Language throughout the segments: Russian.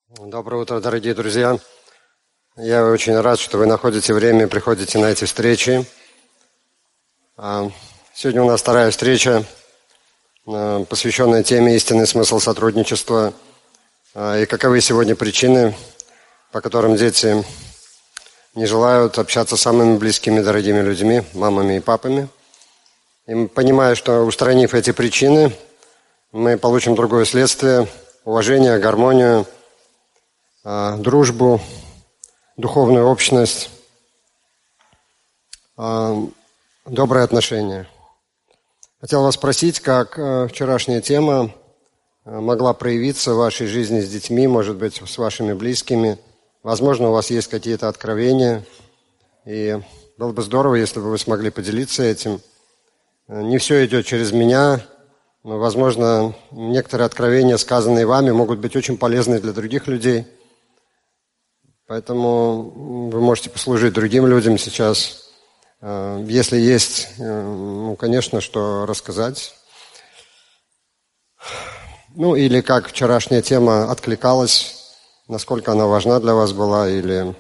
Доброе утро, дорогие друзья. Я очень рад, что вы находите время и приходите на эти встречи. Сегодня у нас вторая встреча, посвященная теме «Истинный смысл сотрудничества». И каковы сегодня причины, по которым дети не желают общаться с самыми близкими, дорогими людьми, мамами и папами. И понимая, что устранив эти причины, мы получим другое следствие – уважение, гармонию, дружбу, духовную общность, добрые отношения. Хотел вас спросить, как вчерашняя тема могла проявиться в вашей жизни с детьми, может быть, с вашими близкими. Возможно, у вас есть какие-то откровения, и было бы здорово, если бы вы смогли поделиться этим. Не все идет через меня, но, возможно, некоторые откровения, сказанные вами, могут быть очень полезны для других людей. Поэтому вы можете послужить другим людям сейчас. Если есть, конечно, что рассказать. Или как вчерашняя тема откликалась, насколько она важна для вас была, или,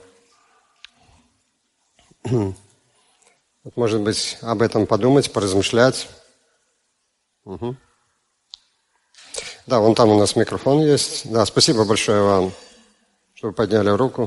может быть, об этом подумать, поразмышлять. Угу. Да, вон там у нас микрофон есть. Да, спасибо большое вам, что вы подняли руку.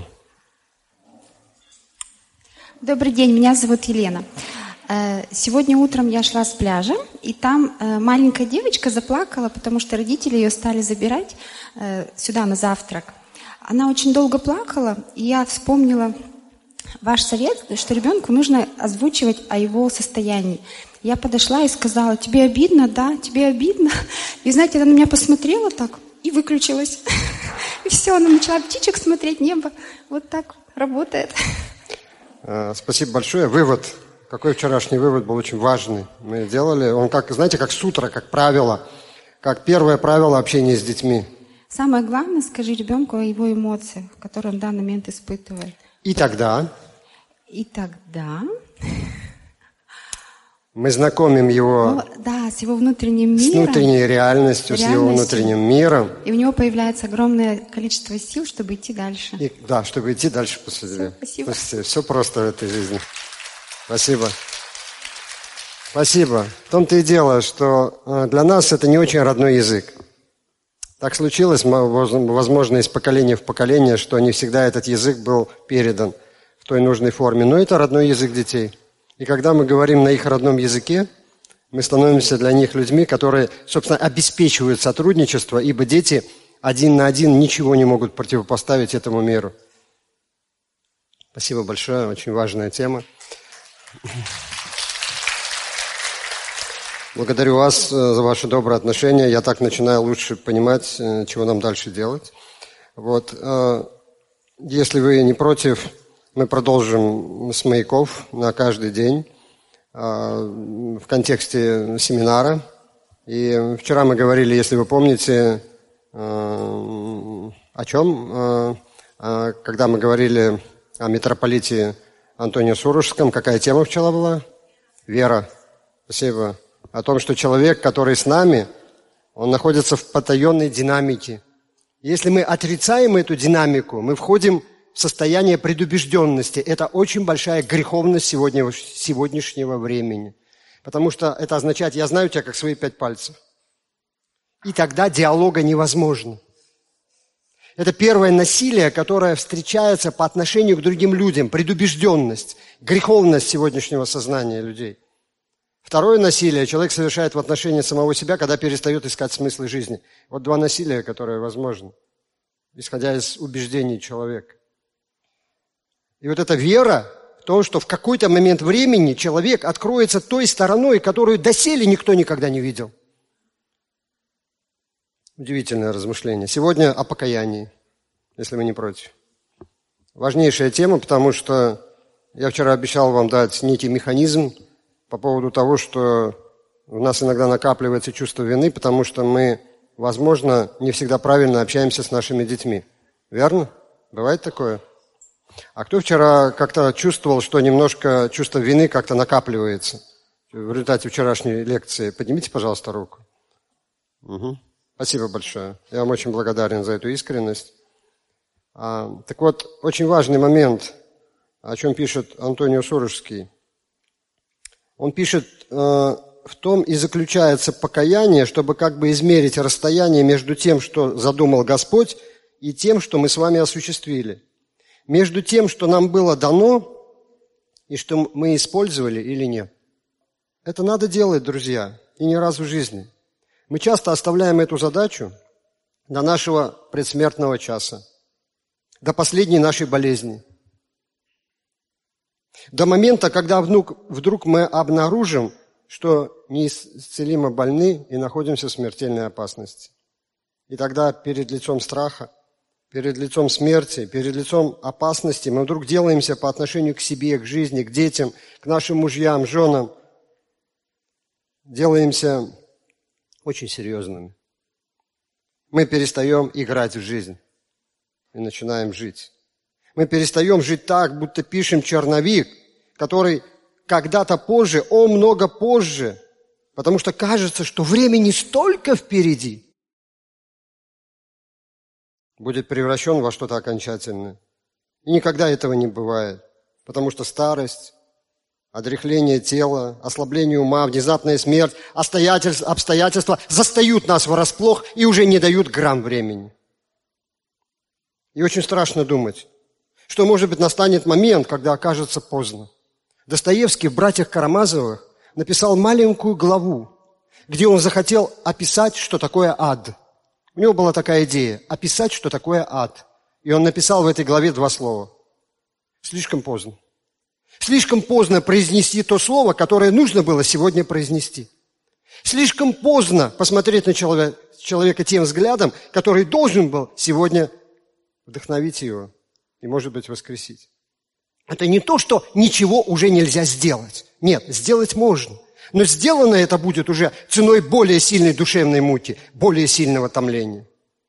Добрый день, меня зовут Елена. Сегодня утром я шла с пляжа, и там маленькая девочка заплакала, потому что родители ее стали забирать сюда на завтрак. Она очень долго плакала, и я вспомнила ваш совет, что ребенку нужно озвучивать о его состоянии. Я подошла и сказала: тебе обидно, да, тебе обидно? И знаете, она на меня посмотрела так и выключилась. И все, она начала птичек смотреть, небо. Вот так работает. Спасибо большое. Вывод. Какой вчерашний вывод был очень важный. Мы делали. Он как, знаете, как сутра, как правило. Как первое правило общения с детьми. Самое главное, скажи ребенку о его эмоциях, которые он в данный момент испытывает. И тогда мы знакомим его с его внутренним миром, с внутренней реальностью, с его внутренним миром. И у него появляется огромное количество сил, чтобы идти дальше. Чтобы идти дальше по судьбе. Спасибо. Все просто в этой жизни. Спасибо. Спасибо. В том-то и дело, что для нас это не очень родной язык. Так случилось, возможно, из поколения в поколение, что не всегда этот язык был передан в той нужной форме. Но это родной язык детей. И когда мы говорим на их родном языке, мы становимся для них людьми, которые, собственно, обеспечивают сотрудничество, ибо дети один на один ничего не могут противопоставить этому миру. Спасибо большое, очень важная тема. Благодарю вас за ваши добрые отношения. Я так начинаю лучше понимать, чего нам дальше делать. Если вы не против, мы продолжим с маяков на каждый день в контексте семинара. И вчера мы говорили, если вы помните, о чем? Когда мы говорили о митрополите Антоне Сурожском, какая тема вчера была? Вера. Спасибо. О том, что человек, который с нами, он находится в потаенной динамике. Если мы отрицаем эту динамику, мы входим в состояние предубежденности. Это очень большая греховность сегодняшнего времени. Потому что это означает: я знаю тебя как свои 5 пальцев. И тогда диалога невозможно. Это первое насилие, которое встречается по отношению к другим людям. Предубежденность, греховность сегодняшнего сознания людей. Второе насилие человек совершает в отношении самого себя, когда перестает искать смыслы жизни. Вот 2 насилия, которые возможны, исходя из убеждений человека. И вот эта вера в то, что в какой-то момент времени человек откроется той стороной, которую доселе никто никогда не видел. Удивительное размышление. Сегодня о покаянии, если вы не против. Важнейшая тема, потому что я вчера обещал вам дать некий механизм по поводу того, что у нас иногда накапливается чувство вины, потому что мы, возможно, не всегда правильно общаемся с нашими детьми. Верно? Бывает такое? А кто вчера как-то чувствовал, что немножко чувство вины как-то накапливается в результате вчерашней лекции? Поднимите, пожалуйста, руку. Угу. Спасибо большое. Я вам очень благодарен за эту искренность. Так вот, очень важный момент, о чем пишет Антонио Сурожский. Он пишет, в том и заключается покаяние, чтобы как бы измерить расстояние между тем, что задумал Господь, и тем, что мы с вами осуществили. Между тем, что нам было дано, и что мы использовали или нет. Это надо делать, друзья, и не раз в жизни. Мы часто оставляем эту задачу до нашего предсмертного часа, до последней нашей болезни, до момента, когда вдруг мы обнаружим, что неисцелимо больны и находимся в смертельной опасности. И тогда перед лицом страха, перед лицом смерти, перед лицом опасности мы вдруг делаемся по отношению к себе, к жизни, к детям, к нашим мужьям, женам, делаемся очень серьезными. Мы перестаем играть в жизнь и начинаем жить. Мы перестаем жить так, будто пишем черновик, который когда-то позже, много позже, потому что кажется, что времени столько впереди, будет превращен во что-то окончательное. И никогда этого не бывает, потому что старость, одряхление тела, ослабление ума, внезапная смерть, обстоятельства застают нас врасплох и уже не дают грамм времени. И очень страшно думать, что, может быть, настанет момент, когда окажется поздно. Достоевский в «Братьях Карамазовых» написал маленькую главу, где он захотел описать, что такое ад. У него была такая идея – описать, что такое ад. И он написал в этой главе 2 слова. Слишком поздно. Слишком поздно произнести то слово, которое нужно было сегодня произнести. Слишком поздно посмотреть на человека тем взглядом, который должен был сегодня вдохновить его и, может быть, воскресить. Это не то, что ничего уже нельзя сделать. Нет, сделать можно. Но сделано это будет уже ценой более сильной душевной муки, более сильного томления.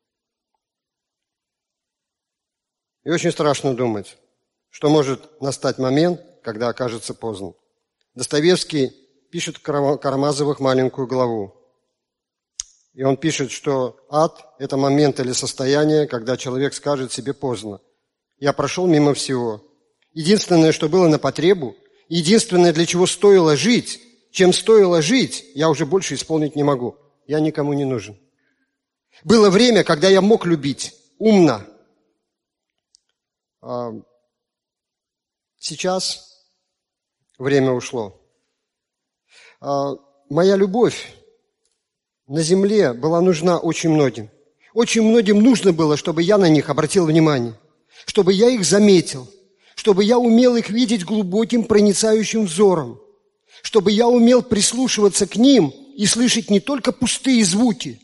И очень страшно думать, что может настать момент, когда окажется поздно. Достоевский пишет в Карамазовых маленькую главу. И он пишет, что ад – это момент или состояние, когда человек скажет себе поздно. Я прошел мимо всего. Единственное, что было на потребу, единственное, для чего стоило жить, чем стоило жить, я уже больше исполнить не могу. Я никому не нужен. Было время, когда я мог любить умно. Сейчас время ушло. Моя любовь на земле была нужна очень многим. Очень многим нужно было, чтобы я на них обратил внимание, чтобы я их заметил, чтобы я умел их видеть глубоким проницающим взором, чтобы я умел прислушиваться к ним и слышать не только пустые звуки,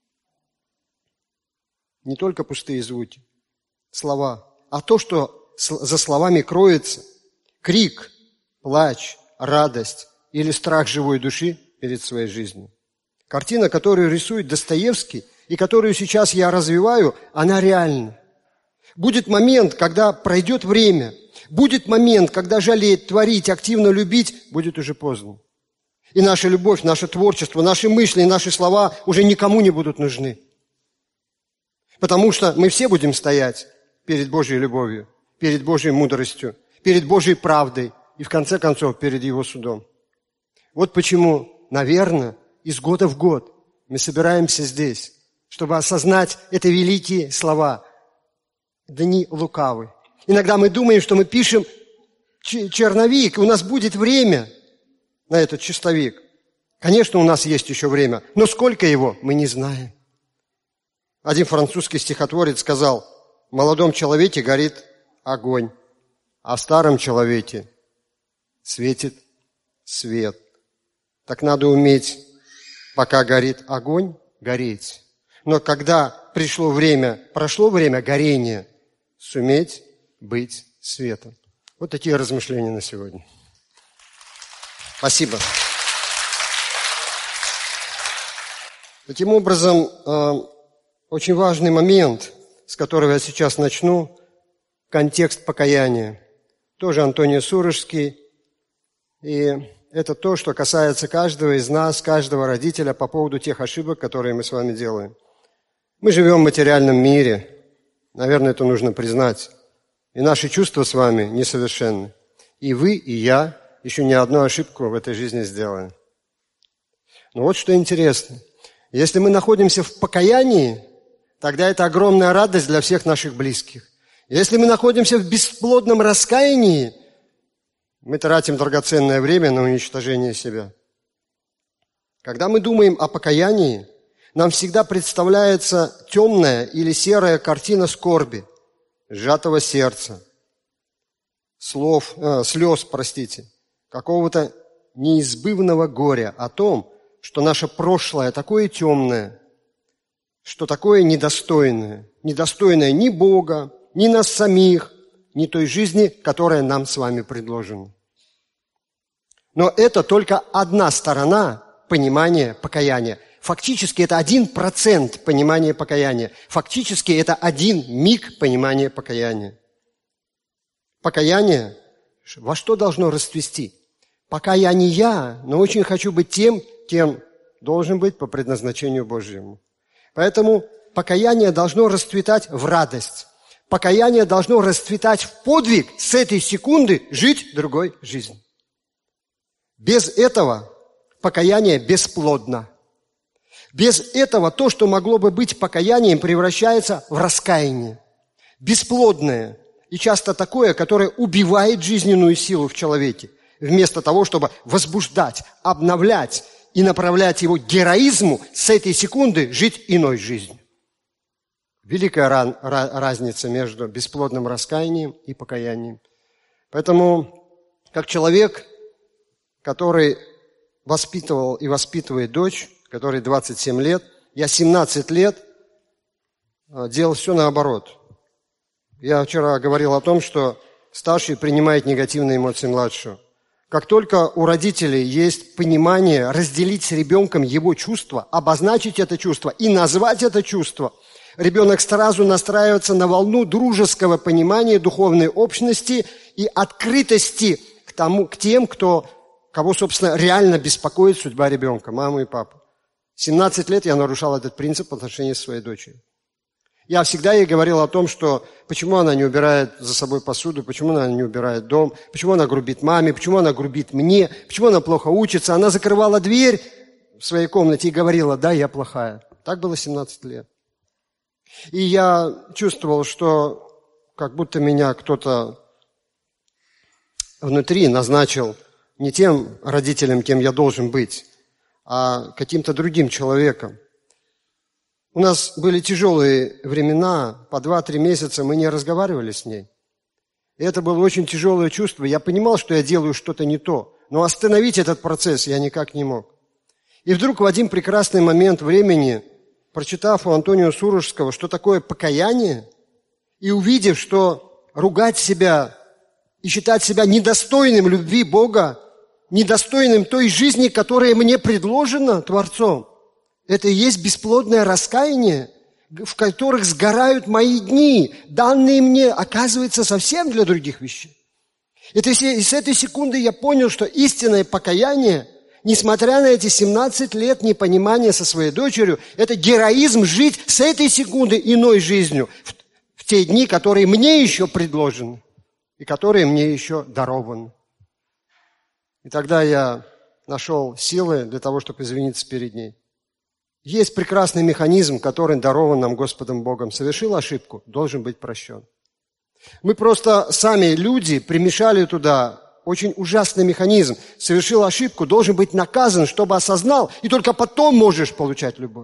слова, а то, что за словами кроется: крик, плач, радость или страх живой души перед своей жизнью. Картина, которую рисует Достоевский и которую сейчас я развиваю, она реальна. Будет момент, когда пройдет время, будет момент, когда жалеть, творить, активно любить будет уже поздно. И наша любовь, наше творчество, наши мысли, наши слова уже никому не будут нужны. Потому что мы все будем стоять перед Божьей любовью, перед Божьей мудростью, перед Божьей правдой и, в конце концов, перед Его судом. Вот почему, наверное, из года в год мы собираемся здесь, чтобы осознать эти великие слова. Дни лукавы. Иногда мы думаем, что мы пишем черновик, и у нас будет время на этот чистовик. Конечно, у нас есть еще время, но сколько его, мы не знаем. Один французский стихотворец сказал: в молодом человеке горит огонь, а в старом человеке светит свет. Так надо уметь, пока горит огонь, гореть. Но когда прошло время горения, суметь быть светом. Вот такие размышления на сегодня. Спасибо. Таким образом, очень важный момент, с которого я сейчас начну, контекст покаяния. Тоже Антонио Сурожский. И это то, что касается каждого из нас, каждого родителя по поводу тех ошибок, которые мы с вами делаем. Мы живем в материальном мире. Наверное, это нужно признать. И наши чувства с вами несовершенны. И вы, и я еще ни одну ошибку в этой жизни сделаем. Но вот что интересно. Если мы находимся в покаянии, тогда это огромная радость для всех наших близких. Если мы находимся в бесплодном раскаянии, мы тратим драгоценное время на уничтожение себя. Когда мы думаем о покаянии, нам всегда представляется темная или серая картина скорби, сжатого сердца, слез, какого-то неизбывного горя о том, что наше прошлое такое темное, что такое недостойное ни Бога, ни нас самих, ни той жизни, которая нам с вами предложена. Но это только одна сторона понимания покаяния. Фактически это 1% понимания покаяния. Фактически это 1 миг понимания покаяния. Покаяние во что должно расцвести? Пока я не я, но очень хочу быть тем, кем должен быть по предназначению Божьему. Поэтому покаяние должно расцветать в радость. Покаяние должно расцветать в подвиг, с этой секунды жить другой жизнью. Без этого покаяние бесплодно. Без этого то, что могло бы быть покаянием, превращается в раскаяние. Бесплодное и часто такое, которое убивает жизненную силу в человеке, вместо того, чтобы возбуждать, обновлять и направлять его к героизму, с этой секунды жить иной жизнью. Великая разница между бесплодным раскаянием и покаянием. Поэтому, как человек, который воспитывал и воспитывает дочь, которой 27 лет, я 17 лет делал все наоборот. Я вчера говорил о том, что старший принимает негативные эмоции младшего. Как только у родителей есть понимание разделить с ребенком его чувства, обозначить это чувство и назвать это чувство, ребенок сразу настраивается на волну дружеского понимания духовной общности и открытости к тем, кого, собственно, реально беспокоит судьба ребенка, маму и папу. 17 лет я нарушал этот принцип в отношении своей дочери. Я всегда ей говорил о том, что почему она не убирает за собой посуду, почему она не убирает дом, почему она грубит маме, почему она грубит мне, почему она плохо учится. Она закрывала дверь в своей комнате и говорила: да, я плохая. Так было 17 лет. И я чувствовал, что как будто меня кто-то внутри назначил не тем родителем, кем я должен быть, а каким-то другим человеком. У нас были тяжелые времена, по 2-3 месяца мы не разговаривали с ней. И это было очень тяжелое чувство. Я понимал, что я делаю что-то не то, но остановить этот процесс я никак не мог. И вдруг в один прекрасный момент времени, прочитав у Антонио Сурожского, что такое покаяние, и увидев, что ругать себя и считать себя недостойным любви Бога, недостойным той жизни, которая мне предложена Творцом, это и есть бесплодное раскаяние, в которых сгорают мои дни, данные мне, оказывается, совсем для других вещей. И с этой секунды я понял, что истинное покаяние, несмотря на эти 17 лет непонимания со своей дочерью, это героизм жить с этой секунды иной жизнью в те дни, которые мне еще предложены и которые мне еще дарованы. И тогда я нашел силы для того, чтобы извиниться перед ней. Есть прекрасный механизм, который дарован нам Господом Богом. Совершил ошибку, должен быть прощен. Мы просто сами, люди, примешали туда очень ужасный механизм. Совершил ошибку, должен быть наказан, чтобы осознал, и только потом можешь получать любовь.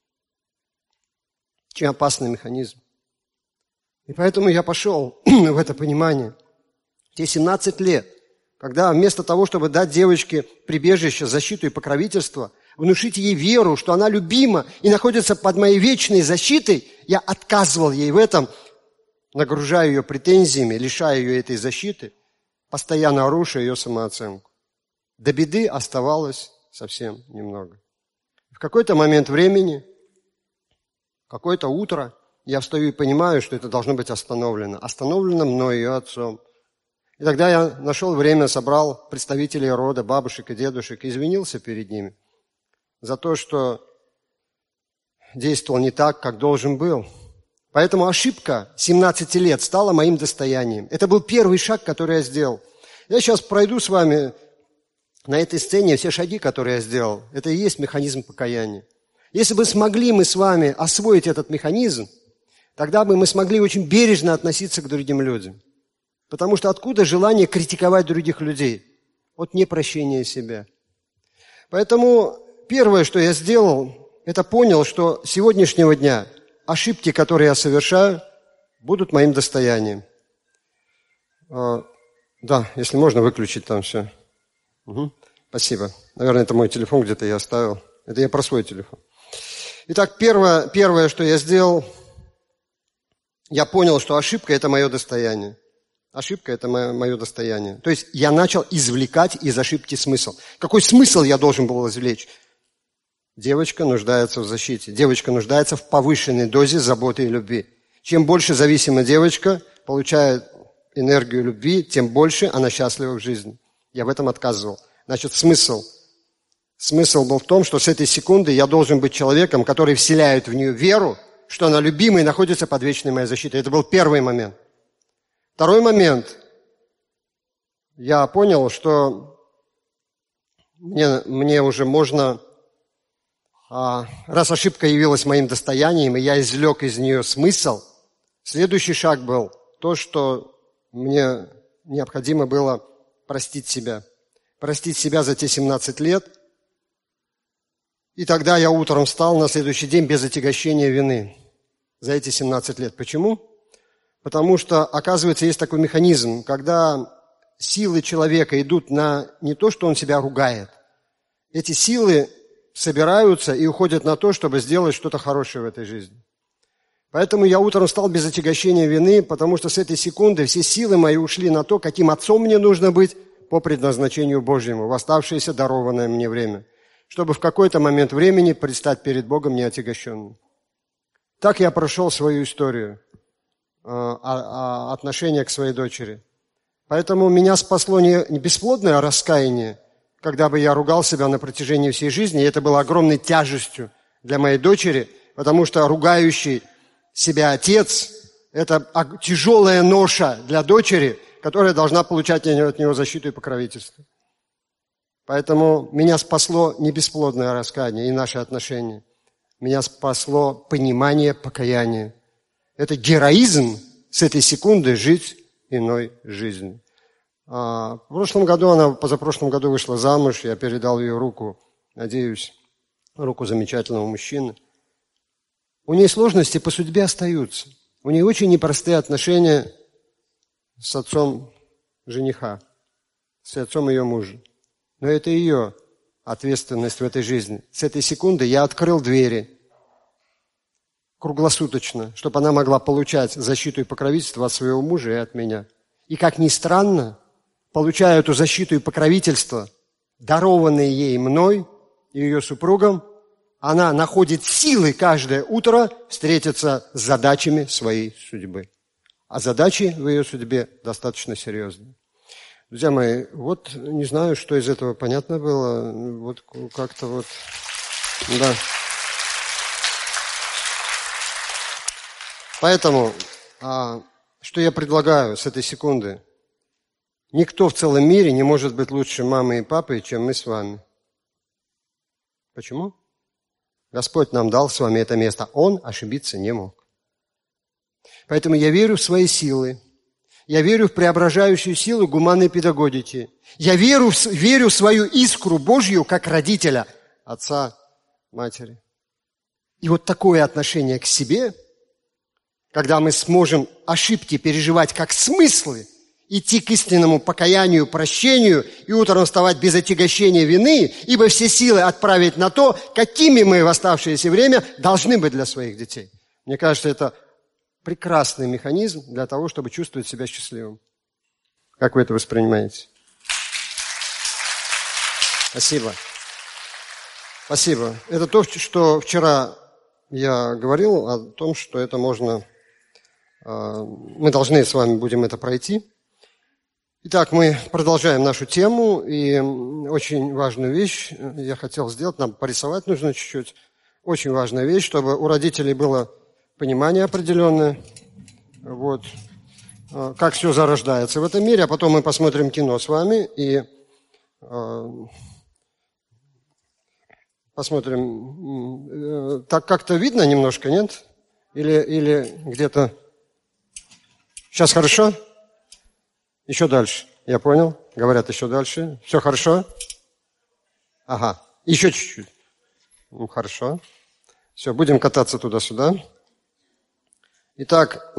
Очень опасный механизм. И поэтому я пошел в это понимание. Те 17 лет, когда вместо того, чтобы дать девочке прибежище, защиту и покровительство, внушить ей веру, что она любима и находится под моей вечной защитой, я отказывал ей в этом, нагружая ее претензиями, лишая ее этой защиты, постоянно руша ее самооценку. До беды оставалось совсем немного. В какой-то момент времени, какое-то утро, я встаю и понимаю, что это должно быть остановлено. Остановлено мной и ее отцом. И тогда я нашел время, собрал представителей рода, бабушек и дедушек, и извинился перед ними за то, что действовал не так, как должен был. Поэтому ошибка 17 лет стала моим достоянием. Это был первый шаг, который я сделал. Я сейчас пройду с вами на этой сцене все шаги, которые я сделал. Это и есть механизм покаяния. Если бы смогли мы с вами освоить этот механизм, тогда бы мы смогли очень бережно относиться к другим людям. Потому что откуда желание критиковать других людей? От непрощения себя. Поэтому первое, что я сделал, это понял, что с сегодняшнего дня ошибки, которые я совершаю, будут моим достоянием. Да, если можно выключить там все. Угу. Спасибо. Наверное, это мой телефон где-то я оставил. Это я про свой телефон. Итак, первое, что я сделал, я понял, что ошибка – это мое достояние. Ошибка – это мое достояние. То есть я начал извлекать из ошибки смысл. Какой смысл я должен был извлечь? Девочка нуждается в защите. Девочка нуждается в повышенной дозе заботы и любви. Чем больше зависима девочка получает энергию любви, тем больше она счастлива в жизни. Я в этом отказывал. Значит, смысл. Смысл был в том, что с этой секунды я должен быть человеком, который вселяет в нее веру, что она любима и находится под вечной моей защитой. Это был первый момент. Второй момент. Я понял, что мне уже можно, раз ошибка явилась моим достоянием, и я извлек из нее смысл, следующий шаг был то, что мне необходимо было простить себя. Простить себя за те 17 лет. И тогда я утром встал на следующий день без отягощения вины за эти 17 лет. Почему? Потому что, оказывается, есть такой механизм, когда силы человека идут на не то, что он себя ругает. Эти силы собираются и уходят на то, чтобы сделать что-то хорошее в этой жизни. Поэтому я утром встал без отягощения вины, потому что с этой секунды все силы мои ушли на то, каким отцом мне нужно быть по предназначению Божьему в оставшееся дарованное мне время, чтобы в какой-то момент времени предстать перед Богом неотягощенным. Так я прошел свою историю отношения к своей дочери. Поэтому меня спасло не бесплодное раскаяние, когда бы я ругал себя на протяжении всей жизни, и это было огромной тяжестью для моей дочери, потому что ругающий себя отец – это тяжелая ноша для дочери, которая должна получать от него защиту и покровительство. Поэтому меня спасло не бесплодное раскаяние и наши отношения. Меня спасло понимание покаяния. Это героизм с этой секунды жить иной жизнью. В прошлом году, она позапрошлом году вышла замуж, я передал ее руку, надеюсь, руку замечательного мужчины. У нее сложности по судьбе остаются. У нее очень непростые отношения с отцом жениха, с отцом ее мужа. Но это ее ответственность в этой жизни. С этой секунды я открыл двери круглосуточно, чтобы она могла получать защиту и покровительство от своего мужа и от меня. И, как ни странно, получая эту защиту и покровительство, дарованные ей мной и ее супругом, она находит силы каждое утро встретиться с задачами своей судьбы. А задачи в ее судьбе достаточно серьезные. Друзья мои, вот не знаю, что из этого понятно было. Вот как-то вот, да. Поэтому, что я предлагаю с этой секунды? Никто в целом мире не может быть лучше мамы и папы, чем мы с вами. Почему? Господь нам дал с вами это место. Он ошибиться не мог. Поэтому я верю в свои силы. Я верю в преображающую силу гуманной педагогики. Я верю в свою искру Божью как родителя, отца, матери. И вот такое отношение к себе, когда мы сможем ошибки переживать как смыслы, идти к истинному покаянию, прощению и утром вставать без отягощения вины, ибо все силы отправить на то, какими мы в оставшееся время должны быть для своих детей. Мне кажется, это прекрасный механизм для того, чтобы чувствовать себя счастливым. Как вы это воспринимаете? Спасибо. Спасибо. Это то, что вчера я говорил, о том, что это можно... Мы должны с вами будем это пройти. Итак, мы продолжаем нашу тему, и очень важную вещь я хотел сделать, нам порисовать нужно чуть-чуть. Очень важная вещь, чтобы у родителей было понимание определенное, вот, как все зарождается в этом мире, а потом мы посмотрим кино с вами и посмотрим. Так как-то видно немножко, нет? Или где-то... Сейчас хорошо? Еще дальше. Я понял. Говорят, еще дальше. Все хорошо? Ага. Еще чуть-чуть. Хорошо. Все, будем кататься туда-сюда. Итак,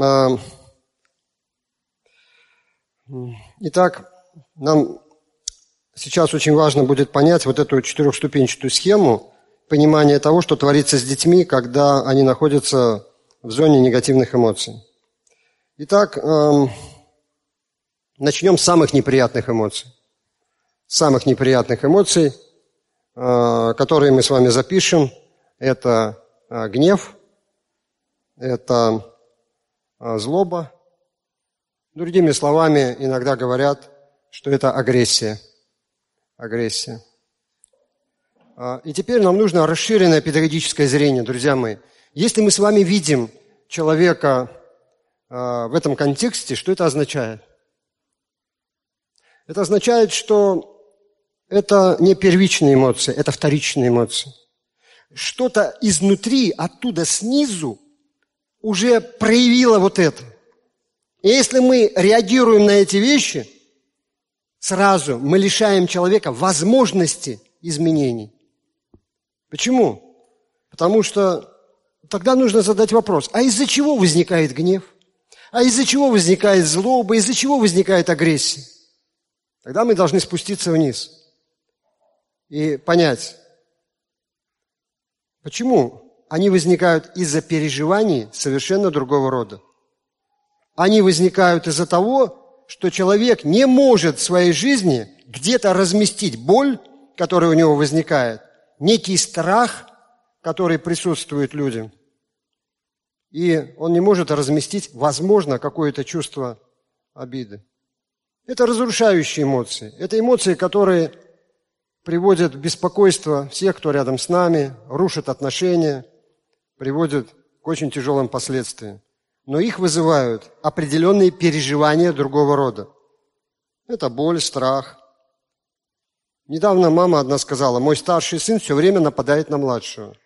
нам сейчас очень важно будет понять вот эту четырехступенчатую схему понимания того, что творится с детьми, когда они находятся в зоне негативных эмоций. Итак, начнем с самых неприятных эмоций. Самых неприятных эмоций, которые мы с вами запишем, это гнев, это злоба. Другими словами, иногда говорят, что это агрессия. Агрессия. И теперь нам нужно расширенное педагогическое зрение, друзья мои. Если мы с вами видим человека в этом контексте, что это означает? Это означает, что это не первичные эмоции, это вторичные эмоции. Что-то изнутри, оттуда снизу уже проявило вот это. И если мы реагируем на эти вещи, сразу мы лишаем человека возможности изменений. Почему? Потому что тогда нужно задать вопрос, а из-за чего возникает гнев? А из-за чего возникает злоба? Из-за чего возникает агрессия? Тогда мы должны спуститься вниз и понять, почему они возникают из-за переживаний совершенно другого рода. Они возникают из-за того, что человек не может в своей жизни где-то разместить боль, которая у него возникает, некий страх, который присутствует людям, и он не может разместить, возможно, какое-то чувство обиды. Это разрушающие эмоции. Это эмоции, которые приводят в беспокойство всех, кто рядом с нами, рушат отношения, приводят к очень тяжелым последствиям. Но их вызывают определенные переживания другого рода. Это боль, страх. Недавно мама одна сказала, мой старший сын все время нападает на младшего.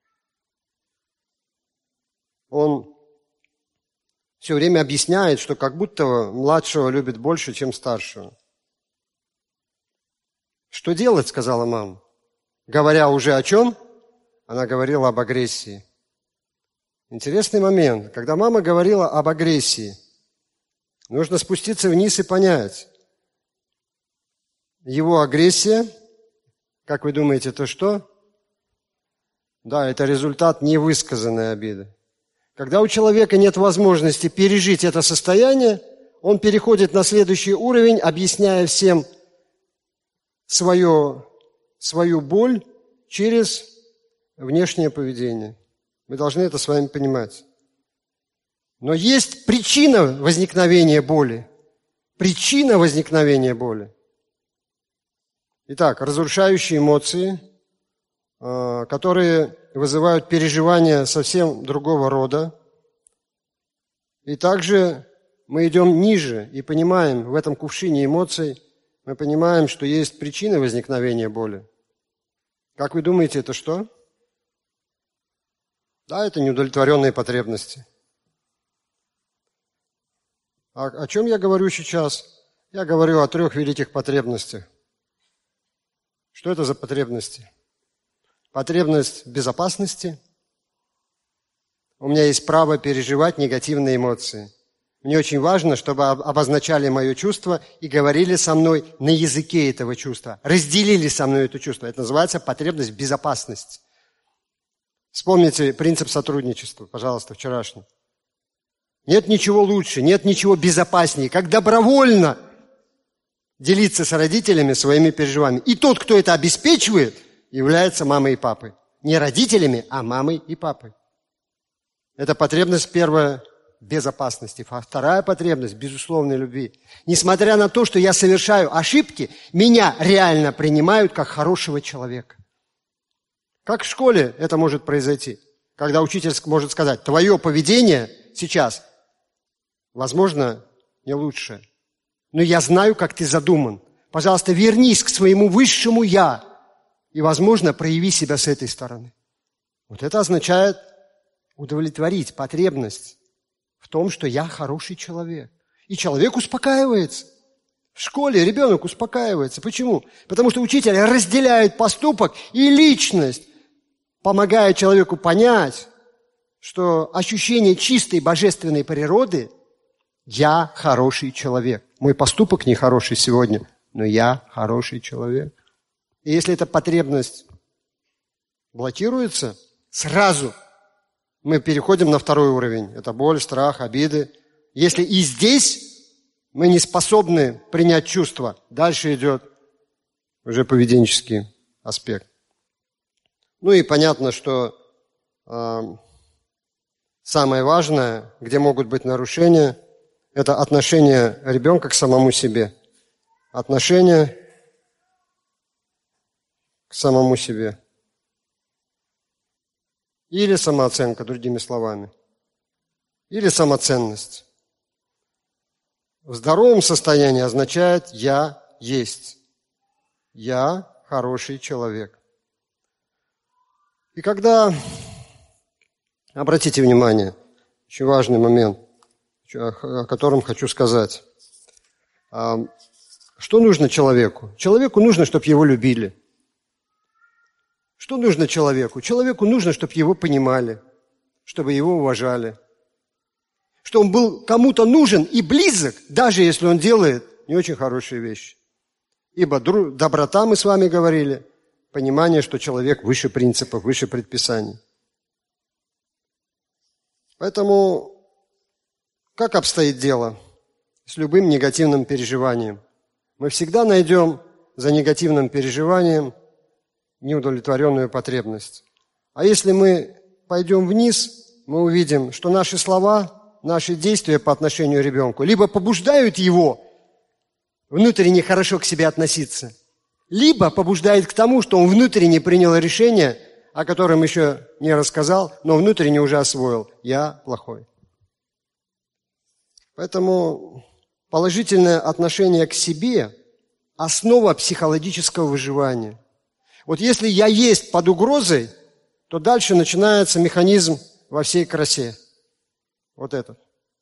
Он все время объясняет, что как будто младшего любит больше, чем старшего. Что делать, сказала мама. Говоря уже о чем? Она говорила об агрессии. Интересный момент. Когда мама говорила об агрессии, нужно спуститься вниз и понять. Его агрессия, как вы думаете, это что? Да, это результат невысказанной обиды. Когда у человека нет возможности пережить это состояние, он переходит на следующий уровень, объясняя всем свою боль через внешнее поведение. Мы должны это с вами понимать. Но есть причина возникновения боли. Причина возникновения боли. Итак, разрушающие эмоции, которые вызывают переживания совсем другого рода. И также мы идем ниже и понимаем, в этом кувшине эмоций, мы понимаем, что есть причины возникновения боли. Как вы думаете, это что? Да, это неудовлетворенные потребности. А о чем я говорю сейчас? Я говорю о 3 великих потребностях. Что это за потребности? Потребность в безопасности. У меня есть право переживать негативные эмоции. Мне очень важно, чтобы обозначали мое чувство и говорили со мной на языке этого чувства. Разделили со мной это чувство. Это называется потребность в безопасности. Вспомните принцип сотрудничества, пожалуйста, вчерашний. Нет ничего лучше, нет ничего безопаснее, как добровольно делиться с родителями своими переживаниями. И тот, кто это обеспечивает, является мамой и папой. Не родителями, а мамой и папой. Это потребность первая безопасности. А вторая потребность безусловной любви. Несмотря на то, что я совершаю ошибки, меня реально принимают как хорошего человека. Как в школе это может произойти? когда учитель может сказать, твое поведение сейчас, возможно, не лучше, но я знаю, как ты задуман. Пожалуйста, вернись к своему высшему «я» и, возможно, прояви себя с этой стороны. Вот это означает удовлетворить потребность в том, что я хороший человек. И человек успокаивается. В школе ребенок успокаивается. Почему? Потому что учитель разделяет поступок и личность, помогая человеку понять, что ощущение чистой божественной природы – я хороший человек. Мой поступок нехороший сегодня, но я хороший человек. И если эта потребность блокируется, сразу мы переходим на второй уровень. Это боль, страх, обиды. Если и здесь мы не способны принять чувства, дальше идет уже поведенческий аспект. Ну и понятно, что самое важное, где могут быть нарушения, это отношение ребенка к самому себе. Отношение к самому себе. Или самооценка, другими словами. Или самоценность. В здоровом состоянии означает «я есть». Я хороший человек. И когда, обратите внимание, очень важный момент, о котором хочу сказать. Что нужно человеку? Человеку нужно, чтобы его любили. Что нужно человеку? Человеку нужно, чтобы его понимали, чтобы его уважали. Что он был кому-то нужен и близок, даже если он делает не очень хорошие вещи. Ибо доброта, мы с вами говорили, понимание, что человек выше принципов, выше предписаний. Поэтому как обстоит дело с любым негативным переживанием? Мы всегда найдем за негативным переживанием неудовлетворенную потребность. А если мы пойдем вниз, мы увидим, что наши слова, наши действия по отношению к ребенку либо побуждают его внутренне хорошо к себе относиться, либо побуждает к тому, что он внутренне принял решение, о котором еще не рассказал, но внутренне уже освоил. Я плохой. Поэтому положительное отношение к себе – основа психологического выживания. Вот если я есть под угрозой, то дальше начинается механизм во всей красе. Вот этот.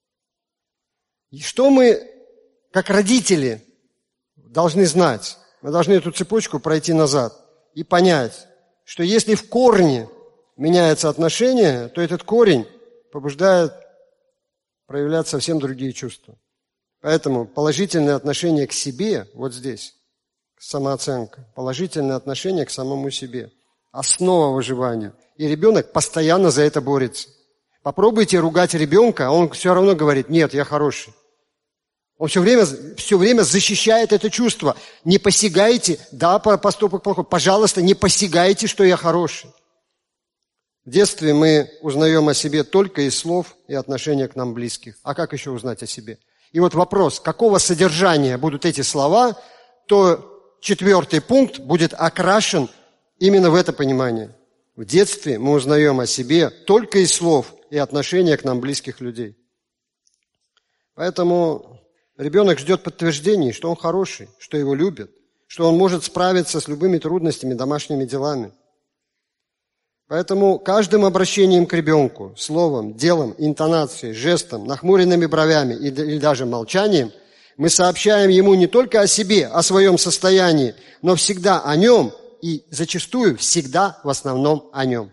И что мы, как родители, должны знать? Мы должны эту цепочку пройти назад и понять, что если в корне меняется отношение, то этот корень побуждает проявлять совсем другие чувства. Поэтому положительное отношение к себе, вот здесь, самооценка, положительное отношение к самому себе, основа выживания. И ребенок постоянно за это борется. Попробуйте ругать ребенка, а он все равно говорит, нет, я хороший. Он все время защищает это чувство. Не посягайте, да, поступок плохой, пожалуйста, не посягайте, что я хороший. В детстве мы узнаем о себе только из слов и отношения к нам близких. А как еще узнать о себе? И вот вопрос, какого содержания будут эти слова, то 4 пункт будет окрашен именно в это понимание. В детстве мы узнаем о себе только из слов и отношения к нам близких людей. Поэтому ребенок ждет подтверждений, что он хороший, что его любят, что он может справиться с любыми трудностями, домашними делами. Поэтому каждым обращением к ребенку, словом, делом, интонацией, жестом, нахмуренными бровями или даже молчанием, мы сообщаем ему не только о себе, о своем состоянии, но всегда о нем и зачастую всегда в основном о нем.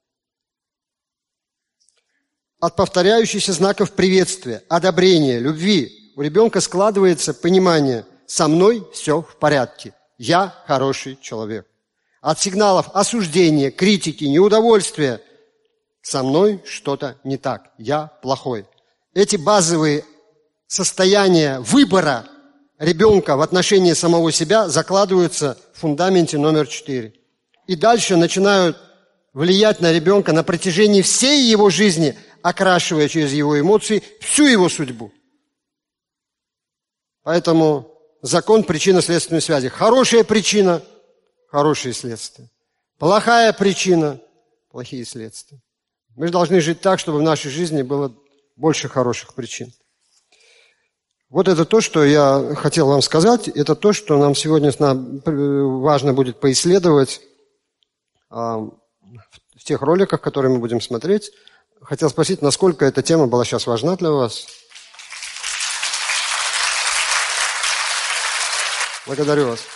От повторяющихся знаков приветствия, одобрения, любви у ребенка складывается понимание «со мной все в порядке, я хороший человек». От сигналов осуждения, критики, неудовольствия «со мной что-то не так, я плохой». Эти базовые состояния выбора ребенка в отношении самого себя закладываются в фундаменте номер 4. И дальше начинают влиять на ребенка на протяжении всей его жизни, окрашивая через его эмоции всю его судьбу. Поэтому закон причинно-следственной связи. Хорошая причина – хорошие следствия. Плохая причина – плохие следствия. Мы должны жить так, чтобы в нашей жизни было больше хороших причин. Вот это то, что я хотел вам сказать. Это то, что нам сегодня важно будет поисследовать в тех роликах, которые мы будем смотреть. Хотел спросить, насколько эта тема была сейчас важна для вас. Благодарю вас.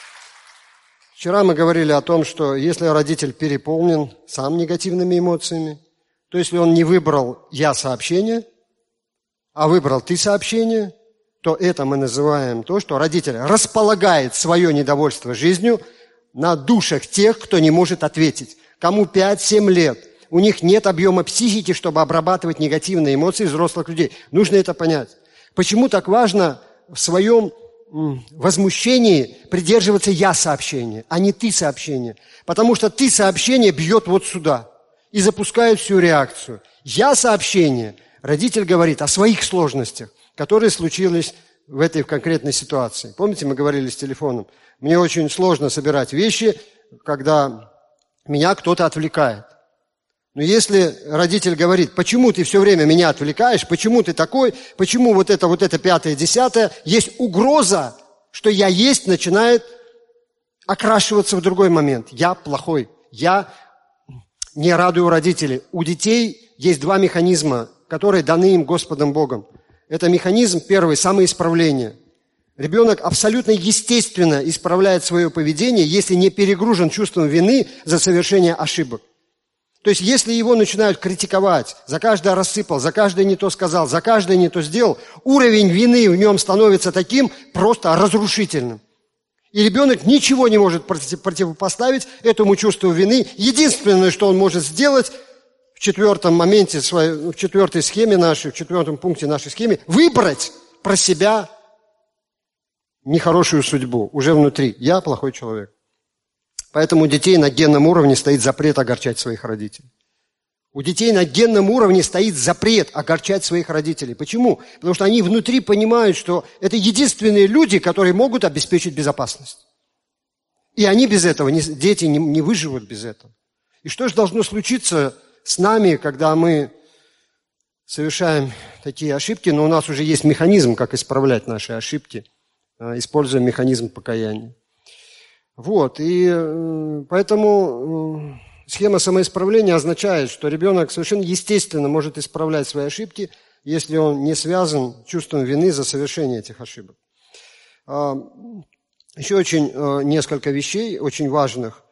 Вчера мы говорили о том, что если родитель переполнен сам негативными эмоциями, то если он не выбрал «я-сообщение», а выбрал «ты-сообщение», то это мы называем то, что родитель располагает свое недовольство жизнью на душах тех, кто не может ответить. Кому 5-7 лет, у них нет объема психики, чтобы обрабатывать негативные эмоции взрослых людей. Нужно это понять. Почему так важно в своем возмущении придерживаться «я-сообщения», а не «ты-сообщения»? Потому что «ты-сообщение» бьет вот сюда и запускает всю реакцию. «Я-сообщение» родитель говорит о своих сложностях, которые случились в этой конкретной ситуации. Помните, мы говорили с телефоном? Мне очень сложно собирать вещи, когда меня кто-то отвлекает. Но если родитель говорит, почему ты все время меня отвлекаешь, почему ты такой, почему вот это, 5-е, 10-е, есть угроза, что я есть, начинает окрашиваться в другой момент. Я плохой, я не радую родителей. У детей есть 2 механизма, которые даны им Господом Богом. Это механизм, первый, самоисправление. Ребенок абсолютно естественно исправляет свое поведение, если не перегружен чувством вины за совершение ошибок. То есть, если его начинают критиковать, за каждое рассыпал, за каждое не то сказал, за каждое не то сделал, уровень вины в нем становится таким просто разрушительным. И ребенок ничего не может противопоставить этому чувству вины. Единственное, что он может сделать в 4-м моменте, в 4-й схеме нашей, в 4-м пункте нашей схемы, выбрать про себя нехорошую судьбу уже внутри. Я плохой человек. Поэтому у детей на генном уровне стоит запрет огорчать своих родителей. У детей на генном уровне стоит запрет огорчать своих родителей. Почему? Потому что они внутри понимают, что это единственные люди, которые могут обеспечить безопасность. И они без этого, дети не выживут без этого. И что же должно случиться с нами, когда мы совершаем такие ошибки, но у нас уже есть механизм, как исправлять наши ошибки, используя механизм покаяния. Вот, и поэтому схема самоисправления означает, что ребенок совершенно естественно может исправлять свои ошибки, если он не связан чувством вины за совершение этих ошибок. Еще несколько вещей очень важных.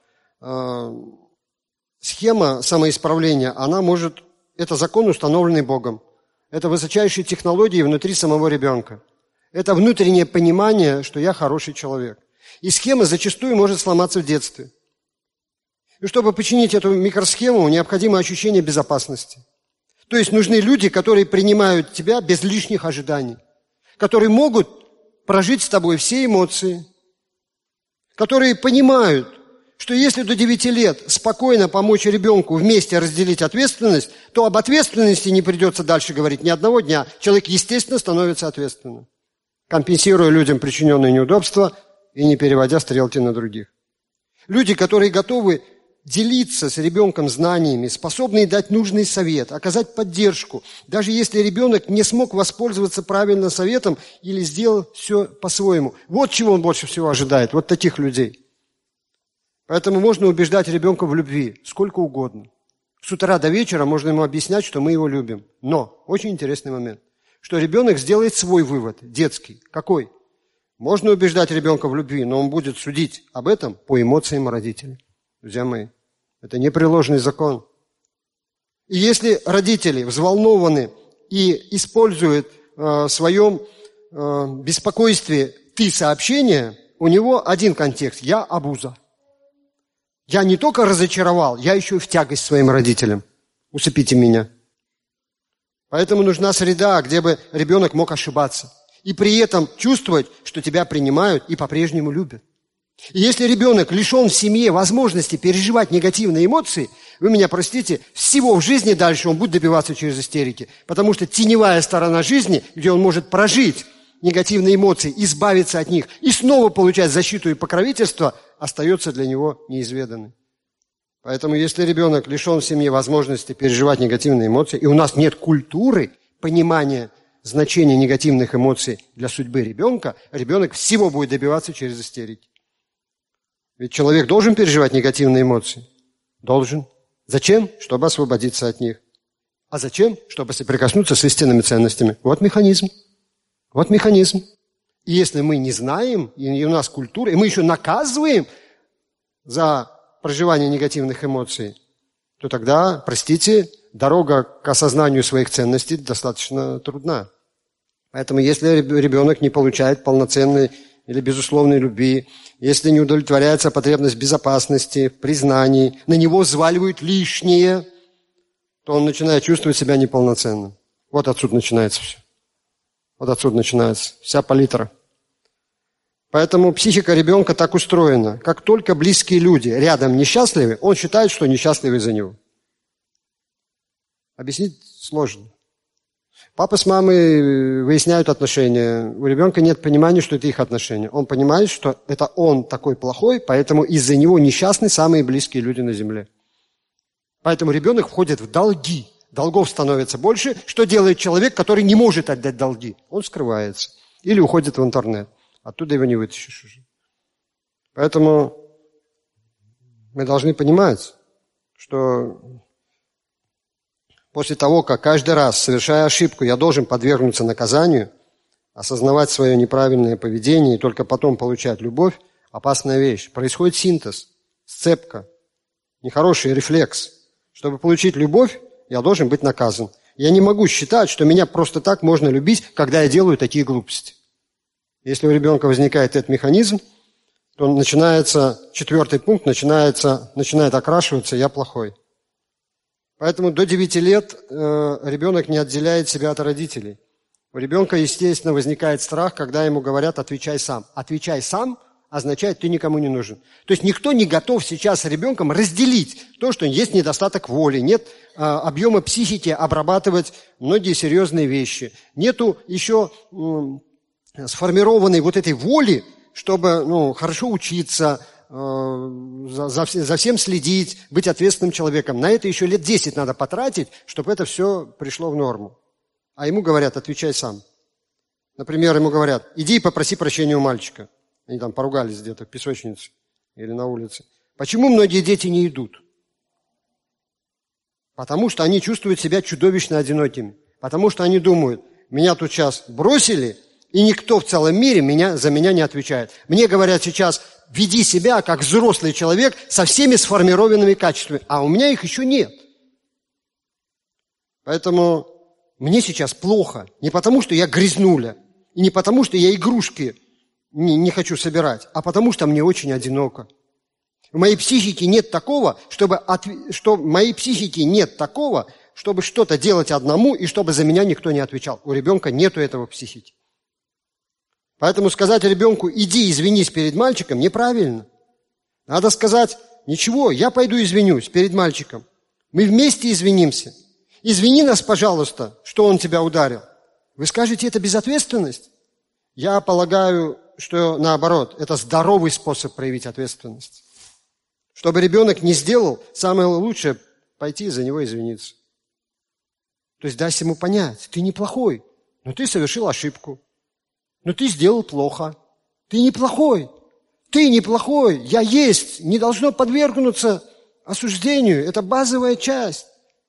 Схема самоисправления, это закон, установленный Богом. Это высочайшие технологии внутри самого ребенка. Это внутреннее понимание, что я хороший человек. И схема зачастую может сломаться в детстве. И чтобы починить эту микросхему, необходимо ощущение безопасности. То есть нужны люди, которые принимают тебя без лишних ожиданий, которые могут прожить с тобой все эмоции, которые понимают, что если до 9 лет спокойно помочь ребенку вместе разделить ответственность, то об ответственности не придется дальше говорить ни одного дня. Человек, естественно, становится ответственным, компенсируя людям причиненные неудобства и не переводя стрелки на других. Люди, которые готовы делиться с ребенком знаниями, способные дать нужный совет, оказать поддержку, даже если ребенок не смог воспользоваться правильным советом или сделал все по-своему. Вот чего он больше всего ожидает, вот таких людей. Поэтому можно убеждать ребенка в любви сколько угодно. С утра до вечера можно ему объяснять, что мы его любим. Но очень интересный момент, что ребенок сделает свой вывод, детский. Какой? Можно убеждать ребенка в любви, но он будет судить об этом по эмоциям родителей. Друзья мои, это непреложный закон. И если родители взволнованы и используют в своем беспокойстве «ты-сообщение», у него один контекст – «я обуза». Я не только разочаровал, я еще и в тягость своим родителям. Усыпите меня. Поэтому нужна среда, где бы ребенок мог ошибаться. И при этом чувствовать, что тебя принимают и по-прежнему любят. И если ребенок лишен в семье возможности переживать негативные эмоции, вы меня простите, всего в жизни дальше он будет добиваться через истерики. Потому что теневая сторона жизни, где он может прожить негативные эмоции, избавиться от них и снова получать защиту и покровительство, остается для него неизведанной. Поэтому если ребенок лишен в семье возможности переживать негативные эмоции, и у нас нет культуры понимания значения негативных эмоций для судьбы ребенка, ребенок всего будет добиваться через истерики. Ведь человек должен переживать негативные эмоции? Должен. Зачем? Чтобы освободиться от них. А зачем? Чтобы соприкоснуться с истинными ценностями. Вот механизм. Вот механизм. И если мы не знаем, и у нас культура, и мы еще наказываем за проживание негативных эмоций, то тогда, простите, дорога к осознанию своих ценностей достаточно трудна. Поэтому если ребенок не получает полноценной или безусловной любви, если не удовлетворяется потребность безопасности, признании, на него взваливают лишнее, то он начинает чувствовать себя неполноценным. Вот отсюда начинается все. Вот отсюда начинается вся палитра. Поэтому психика ребенка так устроена. Как только близкие люди рядом несчастливы, он считает, что несчастливы из-за него. Объяснить сложно. Папа с мамой выясняют отношения. У ребенка нет понимания, что это их отношения. Он понимает, что это он такой плохой, поэтому из-за него несчастны самые близкие люди на земле. Поэтому ребенок входит в долги. Долгов становится больше. Что делает человек, который не может отдать долги? Он скрывается. Или уходит в интернет. Оттуда его не вытащишь уже. Поэтому мы должны понимать, что после того, как каждый раз, совершая ошибку, я должен подвергнуться наказанию, осознавать свое неправильное поведение и только потом получать любовь, опасная вещь. Происходит синтез, сцепка, нехороший рефлекс. Чтобы получить любовь, я должен быть наказан. Я не могу считать, что меня просто так можно любить, когда я делаю такие глупости. Если у ребенка возникает этот механизм, то начинается, 4 пункт, начинает окрашиваться «я плохой». Поэтому до 9 лет ребенок не отделяет себя от родителей. У ребенка, естественно, возникает страх, когда ему говорят «отвечай сам». «Отвечай сам» означает «ты никому не нужен». То есть никто не готов сейчас с ребенком разделить то, что есть недостаток воли, нет объема психики обрабатывать многие серьезные вещи, нету еще сформированной вот этой воли, чтобы хорошо учиться, за всем следить, быть ответственным человеком. На это еще лет 10 надо потратить, чтобы это все пришло в норму. А ему говорят, отвечай сам. Например, ему говорят, иди и попроси прощения у мальчика. Они там поругались где-то в песочнице или на улице. Почему многие дети не идут? Потому что они чувствуют себя чудовищно одинокими. Потому что они думают, меня тут сейчас бросили, и никто в целом мире за меня не отвечает. Мне говорят сейчас, веди себя как взрослый человек со всеми сформированными качествами, а у меня их еще нет. Поэтому мне сейчас плохо. Не потому, что я грязнуля, и не потому, что я игрушки не хочу собирать, а потому, что мне очень одиноко. В моей психике нет такого, чтобы что-то делать одному, и чтобы за меня никто не отвечал. У ребенка нету этого в психике. Поэтому сказать ребенку, иди извинись перед мальчиком, неправильно. Надо сказать, ничего, я пойду извинюсь перед мальчиком. Мы вместе извинимся. Извини нас, пожалуйста, что он тебя ударил. Вы скажете, это безответственность? Я полагаю, что наоборот, это здоровый способ проявить ответственность. Чтобы ребенок не сделал, самое лучшее пойти за него извиниться. То есть дай ему понять, ты неплохой, но ты совершил ошибку. Но ты сделал плохо. Ты неплохой. Ты неплохой. Я есть. Не должно подвергнуться осуждению. Это базовая часть.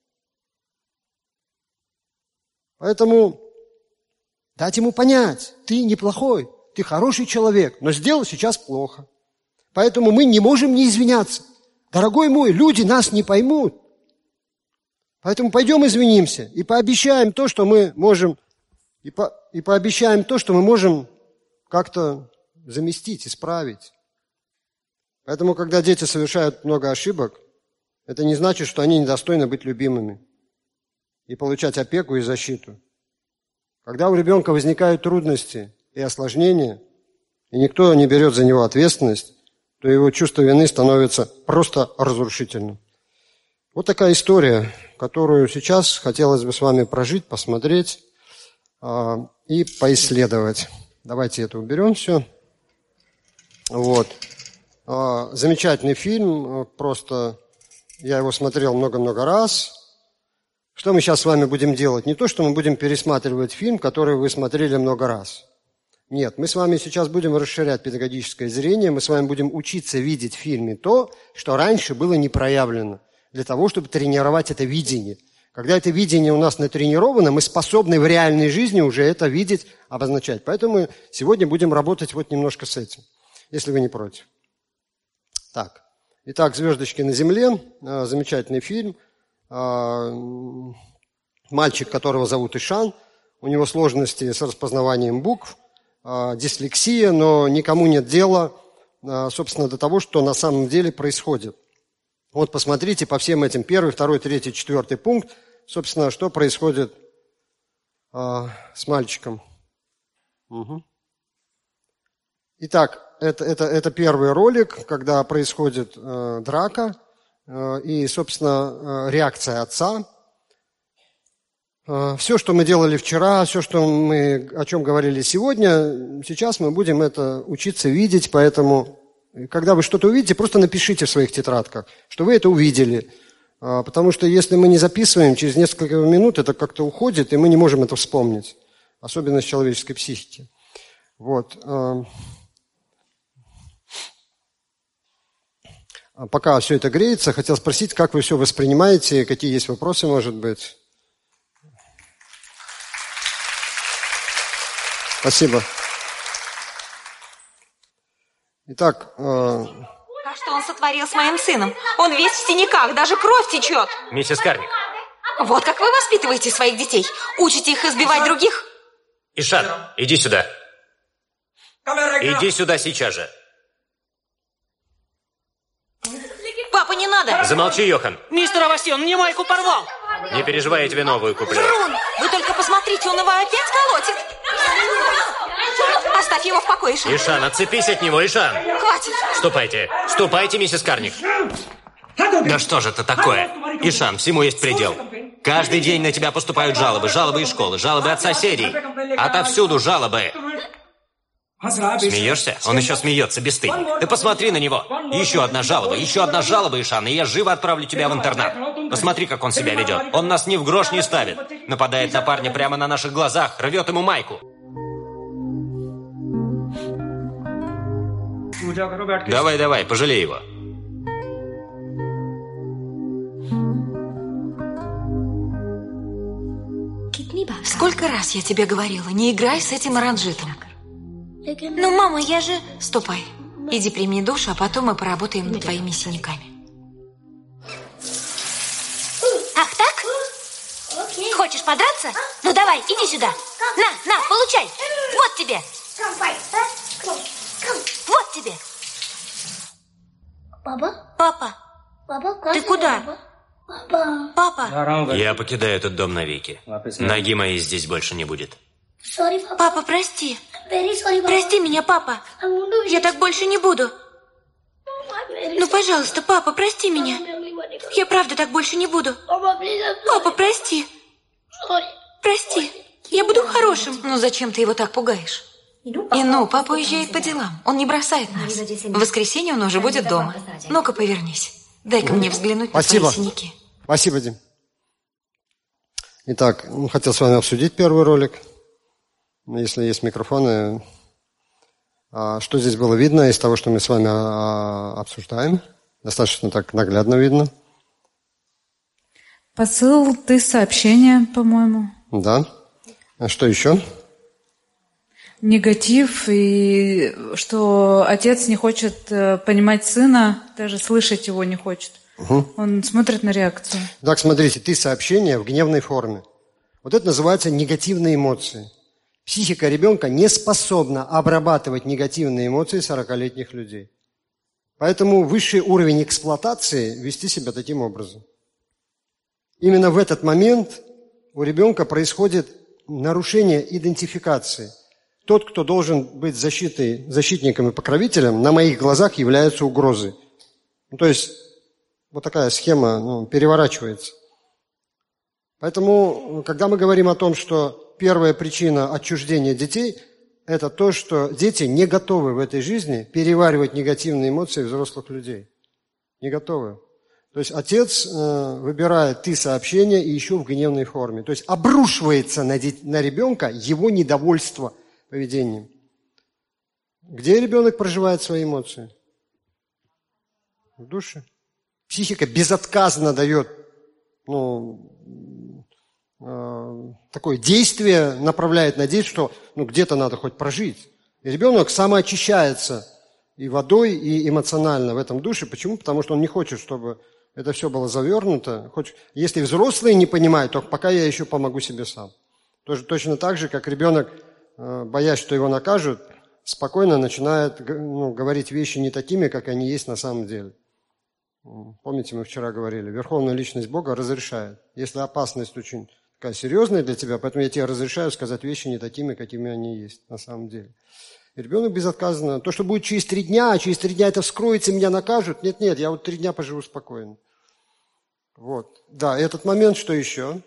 Поэтому дать ему понять, ты неплохой. Ты хороший человек, но сделал сейчас плохо. Поэтому мы не можем не извиняться. Дорогой мой, люди нас не поймут. Поэтому пойдем извинимся и пообещаем то, что мы можем, и пообещаем то, что мы можем как-то заместить, исправить. Поэтому, когда дети совершают много ошибок, это не значит, что они недостойны быть любимыми и получать опеку и защиту. Когда у ребенка возникают трудности и осложнения, и никто не берет за него ответственность, то его чувство вины становится просто разрушительным. Вот такая история, которую сейчас хотелось бы с вами прожить, посмотреть и поисследовать. Давайте это уберем все. Вот. Замечательный фильм, просто Я его смотрел много-много раз. Что мы сейчас с вами будем делать? Не то, что мы будем пересматривать фильм, который вы смотрели много раз. Нет, мы с вами сейчас будем расширять педагогическое зрение, мы с вами будем учиться видеть в фильме то, что раньше было не проявлено, для того, чтобы тренировать это видение. Когда это видение у нас натренировано, мы способны в реальной жизни уже это видеть, обозначать. Поэтому мы сегодня будем работать вот немножко с этим, если вы не против. Так, итак, «Звездочки на земле», замечательный фильм. Мальчик, которого зовут Ишан, у него сложности с распознаванием букв, дислексия, но никому нет дела, собственно, до того, что на самом деле происходит. Вот посмотрите по всем этим 1, 2, 3, 4 пункт, собственно, что происходит с мальчиком. Угу. Итак, это первый ролик, когда происходит драка и, собственно, реакция отца. Все, что мы делали вчера, все, о чем говорили сегодня, сейчас мы будем это учиться видеть, поэтому, когда вы что-то увидите, просто напишите в своих тетрадках, что вы это увидели. Потому что если мы не записываем, через несколько минут это как-то уходит, и мы не можем это вспомнить. Особенность человеческой психики. Вот. Пока все это греется, хотел спросить, как вы все воспринимаете, какие есть вопросы, может быть. Спасибо. Итак, А что он сотворил с моим сыном? Он весь в синяках, даже кровь течет. Миссис Карник. Вот как вы воспитываете своих детей? Учите их избивать других? Ишан, иди сюда. Иди сюда сейчас же. Папа, не надо. Замолчи, Йохан. Мистер Авасти, он мне майку порвал. Не переживай, я тебе новую куплю. Врун, вы только посмотрите, он его опять колотит. Оставь его в покое, Ишан. Ишан, отцепись от него, Ишан. Хватит. Ступайте, ступайте, миссис Карник. Да что же это такое? Ишан, всему есть предел. Каждый день на тебя поступают жалобы. Жалобы из школы, жалобы от соседей. Отовсюду жалобы. Смеешься? Он еще смеется, бесстыдник. Ты посмотри на него. Еще одна жалоба, Ишан, и я живо отправлю тебя в интернат. Посмотри, как он себя ведет. Он нас ни в грош не ставит. Нападает на парня прямо на наших глазах, рвет ему майку. Давай, пожалей его. Сколько раз я тебе говорила, не играй с этим оранжитом. Ну, мама, я же... Ступай. Иди прими душ, а потом мы поработаем над твоими синяками. Ах так? Хочешь подраться? Ну давай, иди сюда. На, получай. Вот тебе. Вот тебе. Папа. Ты куда? Папа. Я покидаю этот дом навеки. Ноги моей здесь больше не будет. Папа, прости. Прости меня, папа. Я так больше не буду. Ну, пожалуйста, папа, прости меня. Я правда так больше не буду. Папа, прости. Прости. Я буду хорошим. Ну, зачем ты его так пугаешь? И ну, папа уезжает по делам. Он не бросает нас. В воскресенье он уже будет дома. Ну-ка, повернись. Дай-ка мне взглянуть на твои синяки. Спасибо, Дим. Итак, хотел с вами обсудить первый ролик. Если есть микрофоны. Что здесь было видно из того, что мы с вами обсуждаем? Достаточно так наглядно видно. Посыл «ты» сообщение, по-моему. Да. А что еще? Негатив, и что отец не хочет понимать сына, даже слышать его не хочет. Угу. Он смотрит на реакцию. Так, смотрите, «ты» сообщение в гневной форме. Вот это называется негативные эмоции. Психика ребенка не способна обрабатывать негативные эмоции 40-летних людей. Поэтому высший уровень эксплуатации – вести себя таким образом. Именно в этот момент у ребенка происходит нарушение идентификации. Тот, кто должен быть защитником и покровителем, на моих глазах является угрозой. То есть вот такая схема переворачивается. Поэтому, когда мы говорим о том, что первая причина отчуждения детей – это то, что дети не готовы в этой жизни переваривать негативные эмоции взрослых людей. Не готовы. То есть отец выбирает «ты» сообщение и еще в гневной форме. То есть обрушивается на ребенка его недовольство поведением. Где ребенок проживает свои эмоции? В душе. Психика безотказно дает такое действие, направляет на действие, что где-то надо хоть прожить. И ребенок самоочищается и водой, и эмоционально в этом душе. Почему? Потому что он не хочет, чтобы это все было завернуто. Если взрослые не понимают, то пока я еще помогу себе сам. Тоже, точно так же, как ребенок, боясь, что его накажут, спокойно начинает говорить вещи не такими, как они есть на самом деле. Помните, мы вчера говорили, верховная личность Бога разрешает. Если опасность очень такая серьезная для тебя, поэтому я тебе разрешаю сказать вещи не такими, какими они есть на самом деле. И ребенок безотказно. То, что будет через 3 дня, а через 3 дня это вскроется, меня накажут. Нет, я вот 3 дня поживу спокойно. Вот. Да, этот момент, что еще?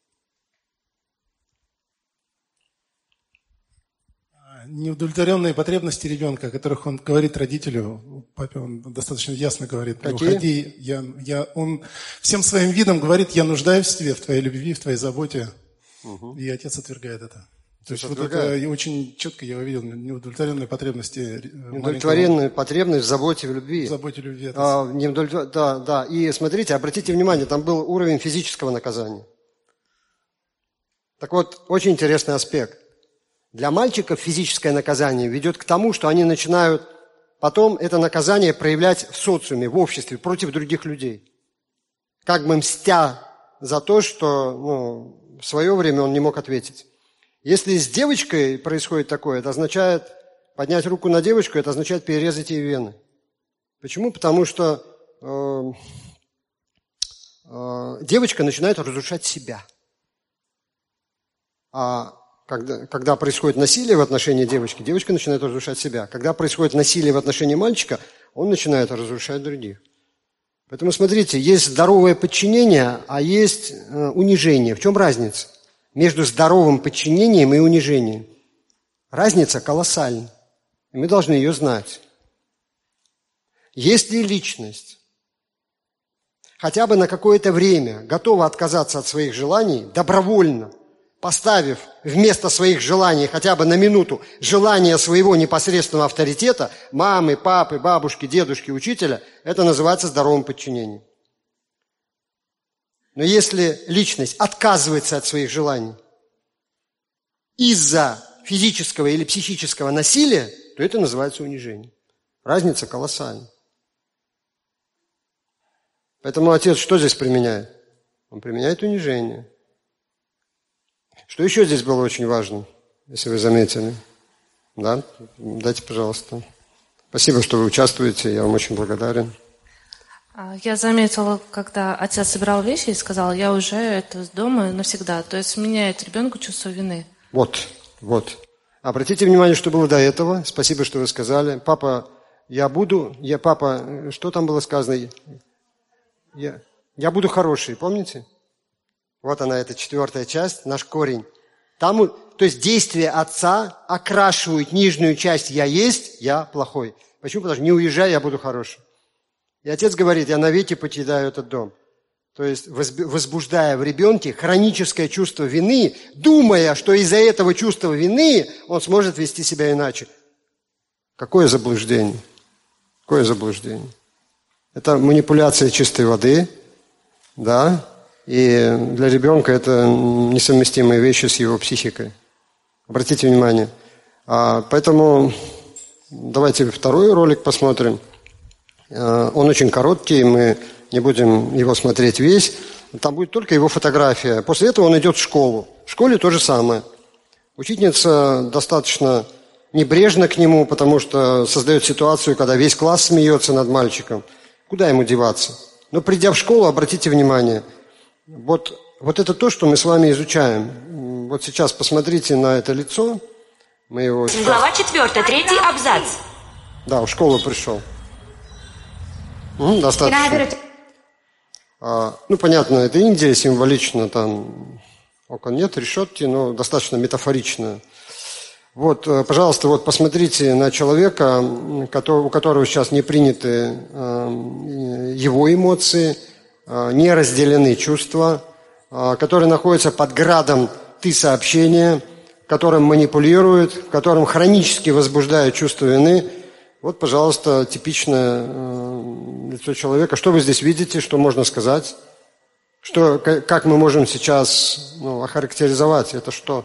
Неудовлетворенные потребности ребенка, о которых он говорит родителю, папе он достаточно ясно говорит, не уходи, он всем своим видом говорит, я нуждаюсь в тебе, в твоей любви, в твоей заботе, и отец отвергает это. То есть вот это очень четко я увидел неудовлетворенные потребности. Неудовлетворенная потребность в заботе, в любви. В заботе, в любви. Да. И смотрите, обратите внимание, там был уровень физического наказания. Так вот, очень интересный аспект. Для мальчиков физическое наказание ведет к тому, что они начинают потом это наказание проявлять в социуме, в обществе, против других людей. Как бы мстя за то, что в свое время он не мог ответить. Если с девочкой происходит такое, это означает поднять руку на девочку, это означает перерезать ей вены. Почему? Потому что девочка начинает разрушать себя. А когда происходит насилие в отношении девочки, девочка начинает разрушать себя. Когда происходит насилие в отношении мальчика, он начинает разрушать других. Поэтому смотрите, есть здоровое подчинение, а есть унижение. В чем разница между здоровым подчинением и унижением? Разница колоссальна. И мы должны ее знать. Если личность хотя бы на какое-то время готова отказаться от своих желаний, добровольно, поставив вместо своих желаний хотя бы на минуту желание своего непосредственного авторитета, мамы, папы, бабушки, дедушки, учителя, это называется здоровым подчинением. Но если личность отказывается от своих желаний из-за физического или психического насилия, то это называется унижение. Разница колоссальна. Поэтому отец что здесь применяет? Он применяет унижение. Что еще здесь было очень важно, если вы заметили? Да? Дайте, пожалуйста. Спасибо, что вы участвуете, я вам очень благодарен. Я заметила, когда отец собирал вещи и сказал, я уже это с дома навсегда. То есть меняет ребенку чувство вины. Вот. Обратите внимание, что было до этого. Спасибо, что вы сказали. Папа, что там было сказано? Я буду хороший, помните? Вот она, эта 4-я часть, наш корень. То есть действия отца окрашивают нижнюю часть «я есть», «я плохой». Почему? Потому что не уезжай, я буду хороший. И отец говорит, я навеки покидаю этот дом. То есть возбуждая в ребенке хроническое чувство вины, думая, что из-за этого чувства вины он сможет вести себя иначе. Какое заблуждение? Какое заблуждение? Это манипуляция чистой воды, да? И для ребенка это несовместимые вещи с его психикой. Обратите внимание. Поэтому давайте 2-й ролик посмотрим. Он очень короткий, мы не будем его смотреть весь. Там будет только его фотография. После этого он идет в школу. В школе то же самое. Учительница достаточно небрежна к нему, потому что создает ситуацию, когда весь класс смеется над мальчиком. Куда ему деваться? Но придя в школу, обратите внимание, вот это то, что мы с вами изучаем. Вот сейчас посмотрите на это лицо. Мы его сейчас... Глава 4, 3-й абзац. Да, в школу пришел. Достаточно. Понятно, это Индия, символично, там окон нет, решетки, но достаточно метафорично. Вот, пожалуйста, вот посмотрите на человека, у которого сейчас не приняты его эмоции, не разделены чувства, которые находятся под градом «ты» сообщения, которым манипулируют, в котором хронически возбуждают чувство вины. Вот, пожалуйста, типичное лицо человека. Что вы здесь видите, что можно сказать? Как мы можем сейчас охарактеризовать? Это что?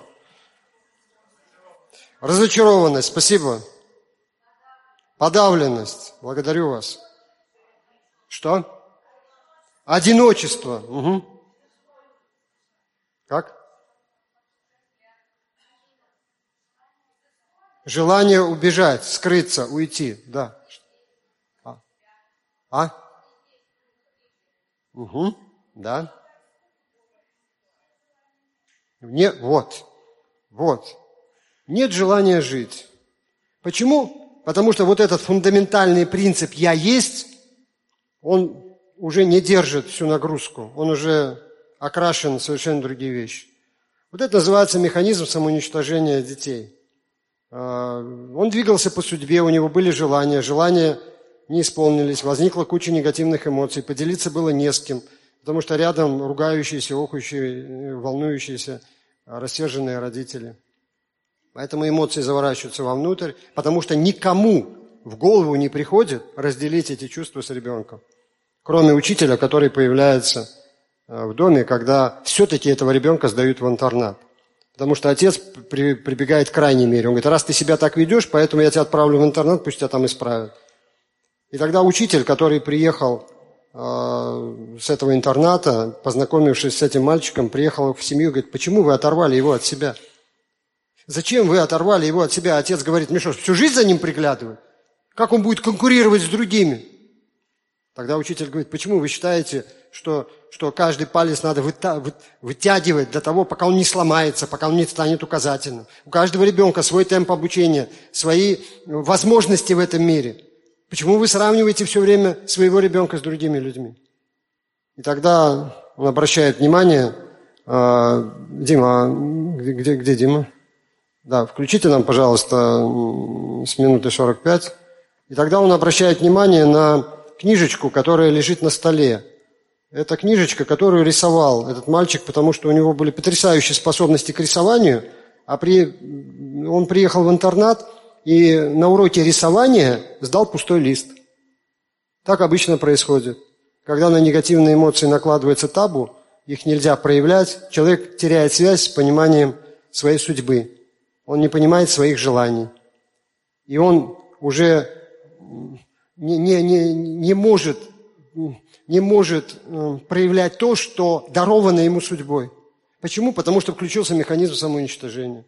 Разочарованность, спасибо. Подавленность, благодарю вас. Что? Одиночество. Угу. Как? Желание убежать, скрыться, уйти. Да. Угу. Да. Вот. Нет желания жить. Почему? Потому что вот этот фундаментальный принцип «я есть», он уже не держит всю нагрузку, он уже окрашен в совершенно другие вещи. Вот это называется механизм самоуничтожения детей. Он двигался по судьбе, у него были желания не исполнились, возникла куча негативных эмоций, поделиться было не с кем, потому что рядом ругающиеся, охающие, волнующиеся, рассерженные родители. Поэтому эмоции заворачиваются вовнутрь, потому что никому в голову не приходит разделить эти чувства с ребенком, кроме учителя, который появляется в доме, когда все-таки этого ребенка сдают в интернат. Потому что отец прибегает к крайней мере. Он говорит: раз ты себя так ведешь, поэтому я тебя отправлю в интернат, пусть тебя там исправят. И тогда учитель, который приехал с этого интерната, познакомившись с этим мальчиком, приехал в семью и говорит: почему вы оторвали его от себя? Зачем вы оторвали его от себя? Отец говорит: мне что, всю жизнь за ним приглядывать? Как он будет конкурировать с другими? Тогда учитель говорит: почему вы считаете, что каждый палец надо вытягивать до того, пока он не сломается, пока он не станет указательным? У каждого ребенка свой темп обучения, свои возможности в этом мире. Почему вы сравниваете все время своего ребенка с другими людьми? И тогда он обращает внимание. Дима, где Дима? Да, включите нам, пожалуйста, с минуты 45. И тогда он обращает внимание на книжечку, которая лежит на столе. Это книжечка, которую рисовал этот мальчик, потому что у него были потрясающие способности к рисованию, он приехал в интернат и на уроке рисования сдал пустой лист. Так обычно происходит. Когда на негативные эмоции накладывается табу, их нельзя проявлять, человек теряет связь с пониманием своей судьбы. Он не понимает своих желаний. И он уже не может проявлять то, что даровано ему судьбой. Почему? Потому что включился механизм самоуничтожения.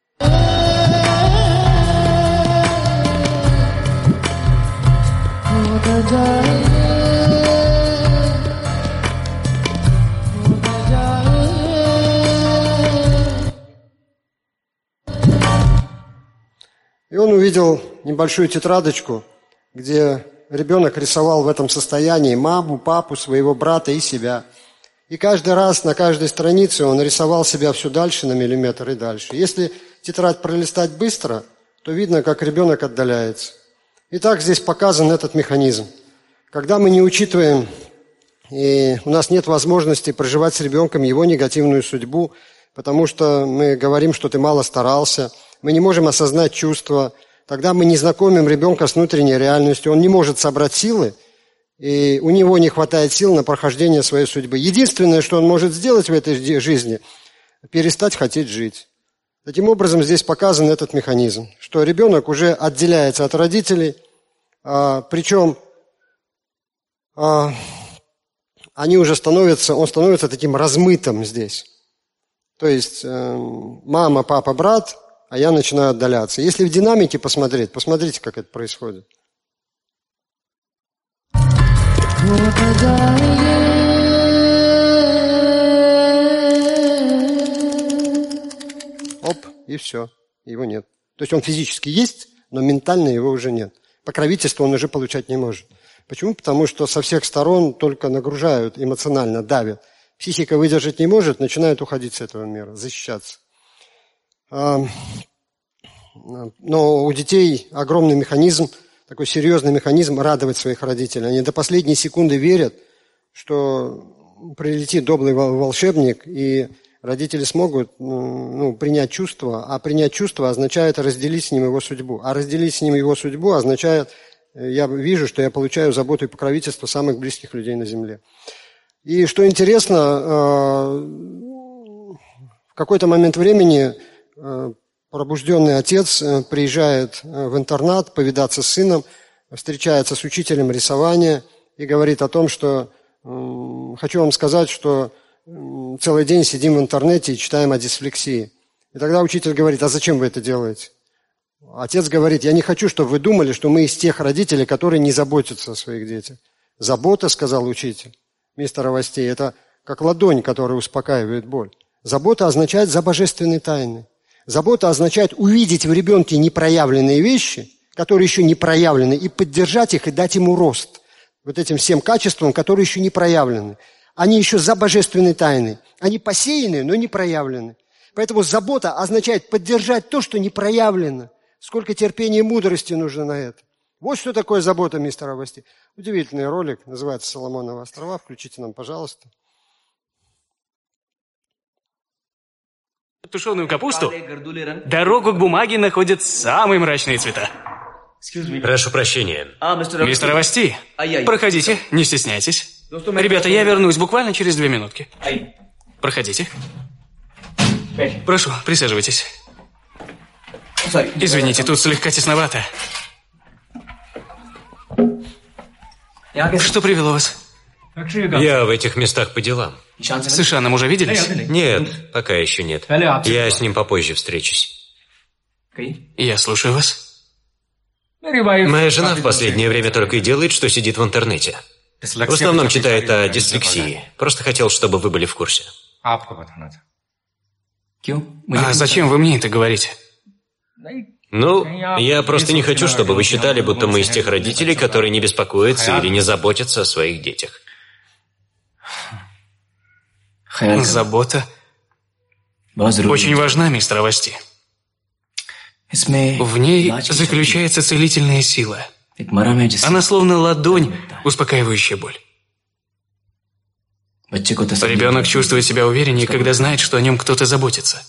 И он увидел небольшую тетрадочку, где ребенок рисовал в этом состоянии маму, папу, своего брата и себя. И каждый раз на каждой странице он рисовал себя все дальше на миллиметр и дальше. Если тетрадь пролистать быстро, то видно, как ребенок отдаляется. Итак, здесь показан этот механизм. Когда мы не учитываем, и у нас нет возможности проживать с ребенком его негативную судьбу, потому что мы говорим, что ты мало старался, мы не можем осознать чувства, тогда мы не знакомим ребенка с внутренней реальностью, он не может собрать силы, и у него не хватает сил на прохождение своей судьбы. Единственное, что он может сделать в этой жизни – перестать хотеть жить. Таким образом, здесь показан этот механизм, что ребенок уже отделяется от родителей, причем он становится таким размытым здесь. То есть мама, папа, брат, а я начинаю отдаляться. Если в динамике посмотреть, посмотрите, как это происходит. Оп, и все, его нет. То есть он физически есть, но ментально его уже нет. Покровительство он уже получать не может. Почему? Потому что со всех сторон только нагружают, эмоционально давят. Психика выдержать не может, начинает уходить с этого мира, защищаться. Но у детей огромный механизм, такой серьезный механизм радовать своих родителей. Они до последней секунды верят, что прилетит добрый волшебник, и родители смогут принять чувство, а принять чувство означает разделить с ним его судьбу. А разделить с ним его судьбу означает, я вижу, что я получаю заботу и покровительство самых близких людей на земле. И что интересно, в какой-то момент времени пробужденный отец приезжает в интернат повидаться с сыном, встречается с учителем рисования и говорит о том, что хочу вам сказать, что целый день сидим в интернете и читаем о дисфлексии. И тогда учитель говорит, а зачем вы это делаете? Отец говорит, я не хочу, чтобы вы думали, что мы из тех родителей, которые не заботятся о своих детях. Забота, сказал учитель, мистер Авастей, это как ладонь, которая успокаивает боль. Забота означает за божественные тайны. Забота означает увидеть в ребенке непроявленные вещи, которые еще не проявлены, и поддержать их, и дать ему рост. Вот этим всем качествам, которые еще не проявлены. Они еще за божественной тайной. Они посеяны, но не проявлены. Поэтому забота означает поддержать то, что не проявлено. Сколько терпения и мудрости нужно на это. Вот что такое забота, мистер Авасти. Удивительный ролик, называется «Соломоновы острова». Включите нам, пожалуйста. Тушеную капусту, дорогу к бумаге находят самые мрачные цвета. Прошу прощения. Мистер Авасти, проходите, не стесняйтесь. Ребята, я вернусь буквально через 2 минутки. Проходите. Прошу, присаживайтесь. Извините, тут слегка тесновато. Что привело вас? Я в этих местах по делам. С Ишаном уже виделись? Нет, пока еще нет. Я с ним попозже встречусь. Я слушаю вас. Моя жена в последнее время только и делает, что сидит в интернете. В основном читает о дислексии. Просто хотел, чтобы вы были в курсе. А зачем вы мне это говорите? Ну, я просто не хочу, чтобы вы считали, будто мы из тех родителей, которые не беспокоятся или не заботятся о своих детях. Забота очень важна, мистер Авасти. В ней заключается целительная сила. Она словно ладонь, успокаивающая боль. Ребенок чувствует себя увереннее, когда знает, что о нем кто-то заботится.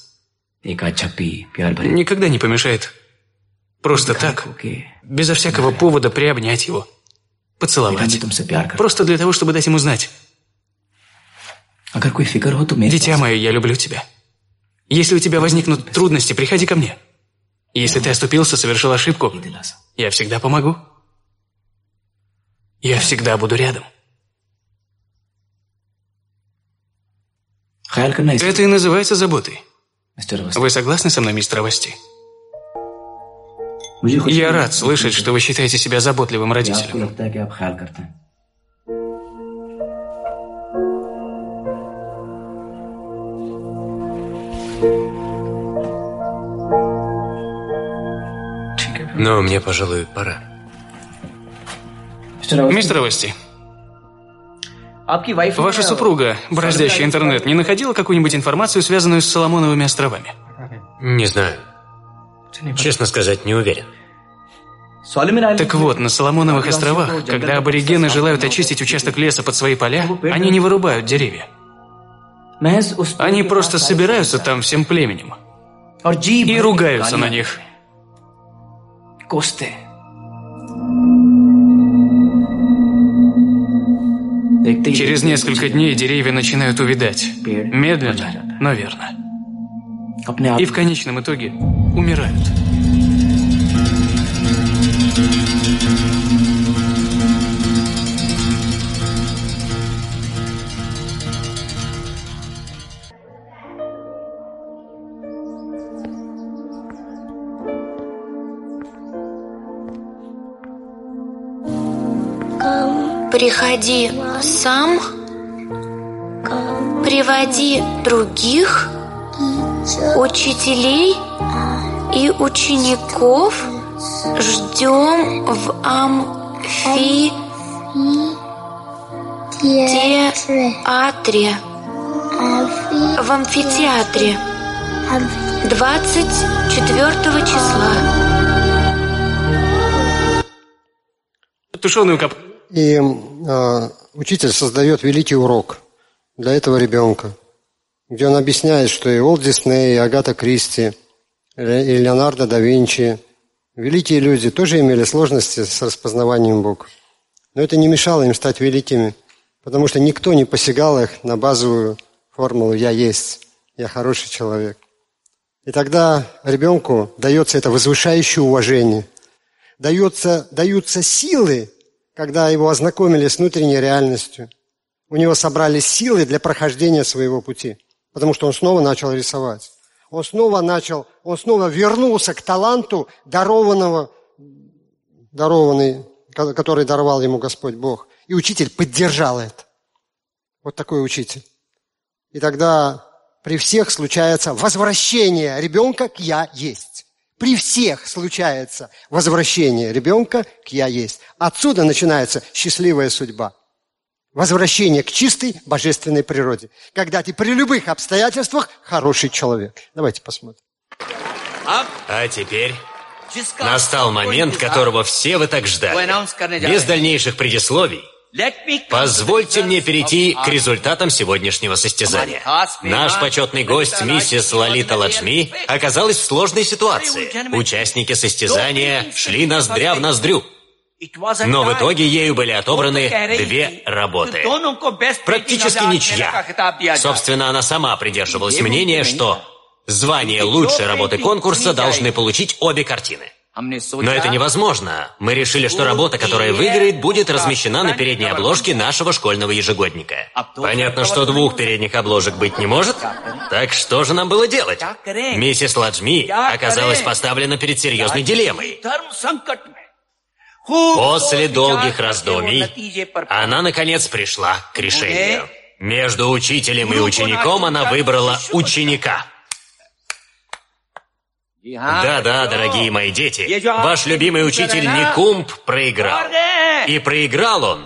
Никогда не помешает просто так, безо всякого повода приобнять его, поцеловать. Просто для того, чтобы дать ему знать. Дитя мое, я люблю тебя. Если у тебя возникнут трудности, приходи ко мне. Если ты оступился, совершил ошибку, я всегда помогу. Я всегда буду рядом. Это и называется заботой. Вы согласны со мной, мистер Авасти? Я рад слышать, что вы считаете себя заботливым родителем. Но мне, пожалуй, пора. Мистер Авасти, ваша супруга, бороздящая интернет, не находила какую-нибудь информацию, связанную с Соломоновыми островами? Не знаю. Честно сказать, не уверен. Так вот, на Соломоновых островах, когда аборигены желают очистить участок леса под свои поля, они не вырубают деревья. Они просто собираются там всем племенем и ругаются на них. Через несколько дней деревья начинают увядать. Медленно, но верно. И в конечном итоге умирают. Приходи сам, приводи других, учителей и учеников ждем в амфитеатре 24 числа. Тушеную капусту. И учитель создает великий урок для этого ребенка, где он объясняет, что и Уолт Дисней, и Агата Кристи, и Леонардо да Винчи, великие люди, тоже имели сложности с распознаванием букв. Но это не мешало им стать великими, потому что никто не посягал их на базовую формулу «я есть», «я хороший человек». И тогда ребенку дается это возвышающее уважение, даются силы, когда его ознакомили с внутренней реальностью. У него собрались силы для прохождения своего пути, потому что он снова начал рисовать. Он снова вернулся к таланту, который даровал ему Господь Бог. И учитель поддержал это. Вот такой учитель. И тогда при всех случается возвращение ребенка к «я есть». При всех случается возвращение ребенка к «я есть». Отсюда начинается счастливая судьба. Возвращение к чистой божественной природе. Когда ты при любых обстоятельствах хороший человек. Давайте посмотрим. А теперь настал момент, которого все вы так ждали. Без дальнейших предисловий, позвольте мне перейти к результатам сегодняшнего состязания. Наш почетный гость, миссис Лалита Ладжми, оказалась в сложной ситуации. Участники состязания шли ноздря в ноздрю. Но в итоге ею были отобраны 2 работы. Практически ничья. Собственно, она сама придерживалась мнения, что звание лучшей работы конкурса должны получить обе картины. Но это невозможно. Мы решили, что работа, которая выиграет, будет размещена на передней обложке нашего школьного ежегодника. Понятно, что 2 передних обложек быть не может. Так что же нам было делать? Миссис Ладжми оказалась поставлена перед серьезной дилеммой. После долгих раздумий она, наконец, пришла к решению. Между учителем и учеником она выбрала ученика. Да-да, дорогие мои дети, ваш любимый учитель Никумб проиграл. И проиграл он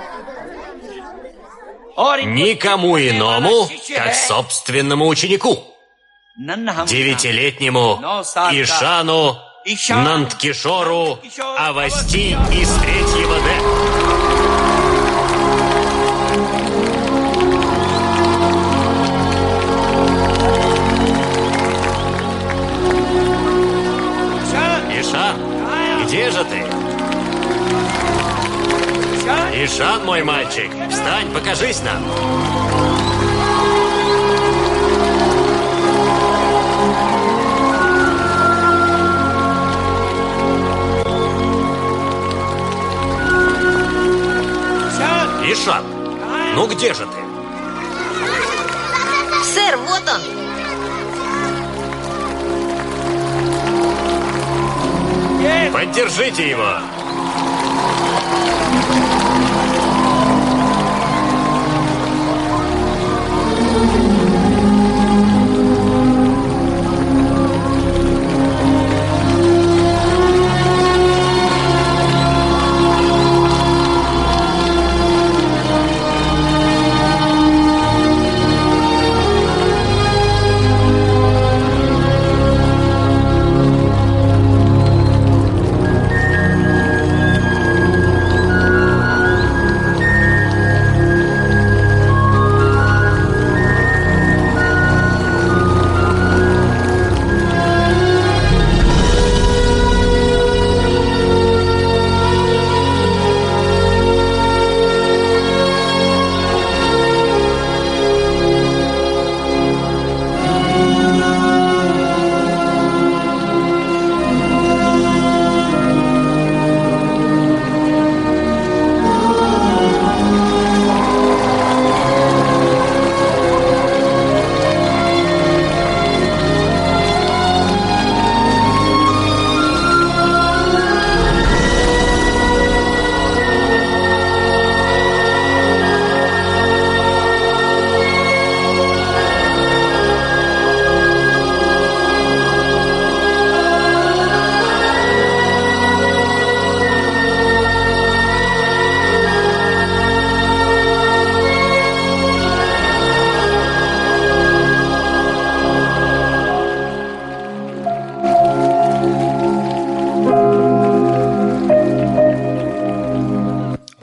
никому иному, как собственному ученику, 9-летнему Ишану Нандкишору Авасти из 3-го Д. Где же ты? Ишан, мой мальчик, встань, покажись нам. Ишан, ну где же ты? Сэр, вот он. Поддержите его!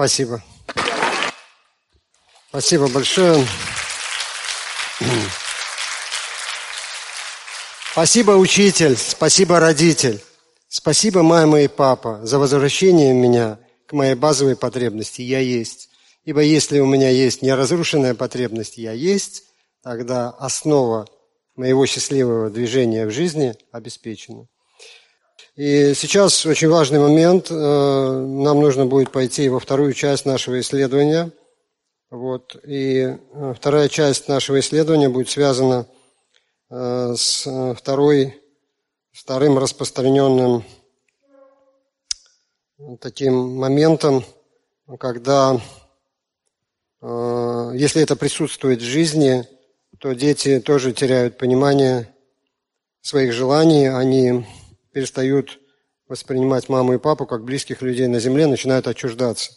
Спасибо. Спасибо большое. Спасибо, учитель, спасибо, родитель. Спасибо, мама и папа, за возвращение меня к моей базовой потребности «я есть». Ибо если у меня есть неразрушенная потребность «я есть», тогда основа моего счастливого движения в жизни обеспечена. И сейчас очень важный момент. Нам нужно будет пойти во вторую часть нашего исследования. Вот. И вторая часть нашего исследования будет связана с вторым распространенным таким моментом, когда, если это присутствует в жизни, то дети тоже теряют понимание своих желаний, они перестают воспринимать маму и папу как близких людей на земле, начинают отчуждаться.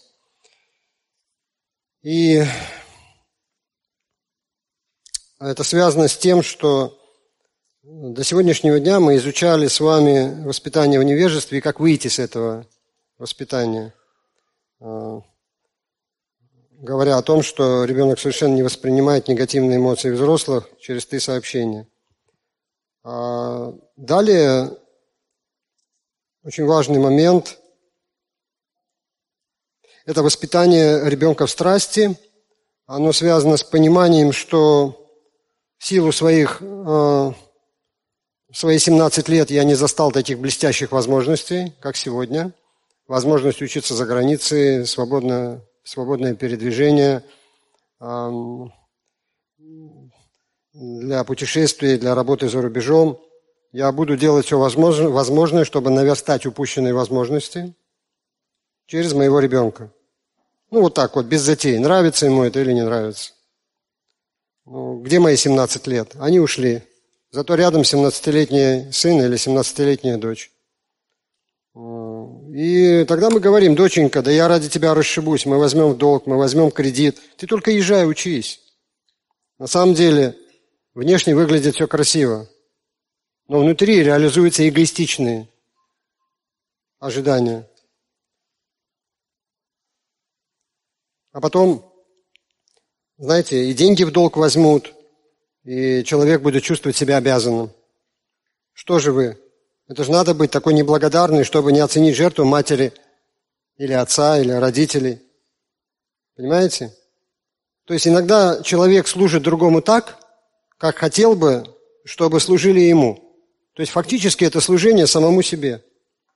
И это связано с тем, что до сегодняшнего дня мы изучали с вами воспитание в невежестве и как выйти с этого воспитания, говоря о том, что ребенок совершенно не воспринимает негативные эмоции взрослых через «ты» сообщения. Далее очень важный момент – это воспитание ребенка в страсти. Оно связано с пониманием, что в силу своих 17 лет я не застал таких блестящих возможностей, как сегодня. Возможность учиться за границей, свободное передвижение для путешествий, для работы за рубежом. Я буду делать все возможное, чтобы наверстать упущенные возможности через моего ребенка. Ну, вот так вот, без затей. Нравится ему это или не нравится. Ну, где мои 17 лет? Они ушли. Зато рядом 17-летний сын или 17-летняя дочь. И тогда мы говорим: доченька, да я ради тебя расшибусь, мы возьмем в долг, мы возьмем кредит. Ты только езжай, учись. На самом деле, внешне выглядит все красиво, но внутри реализуются эгоистичные ожидания. А потом, знаете, и деньги в долг возьмут, и человек будет чувствовать себя обязанным. Что же вы? Это же надо быть такой неблагодарной, чтобы не оценить жертву матери или отца, или родителей. Понимаете? То есть иногда человек служит другому так, как хотел бы, чтобы служили ему. То есть фактически это служение самому себе.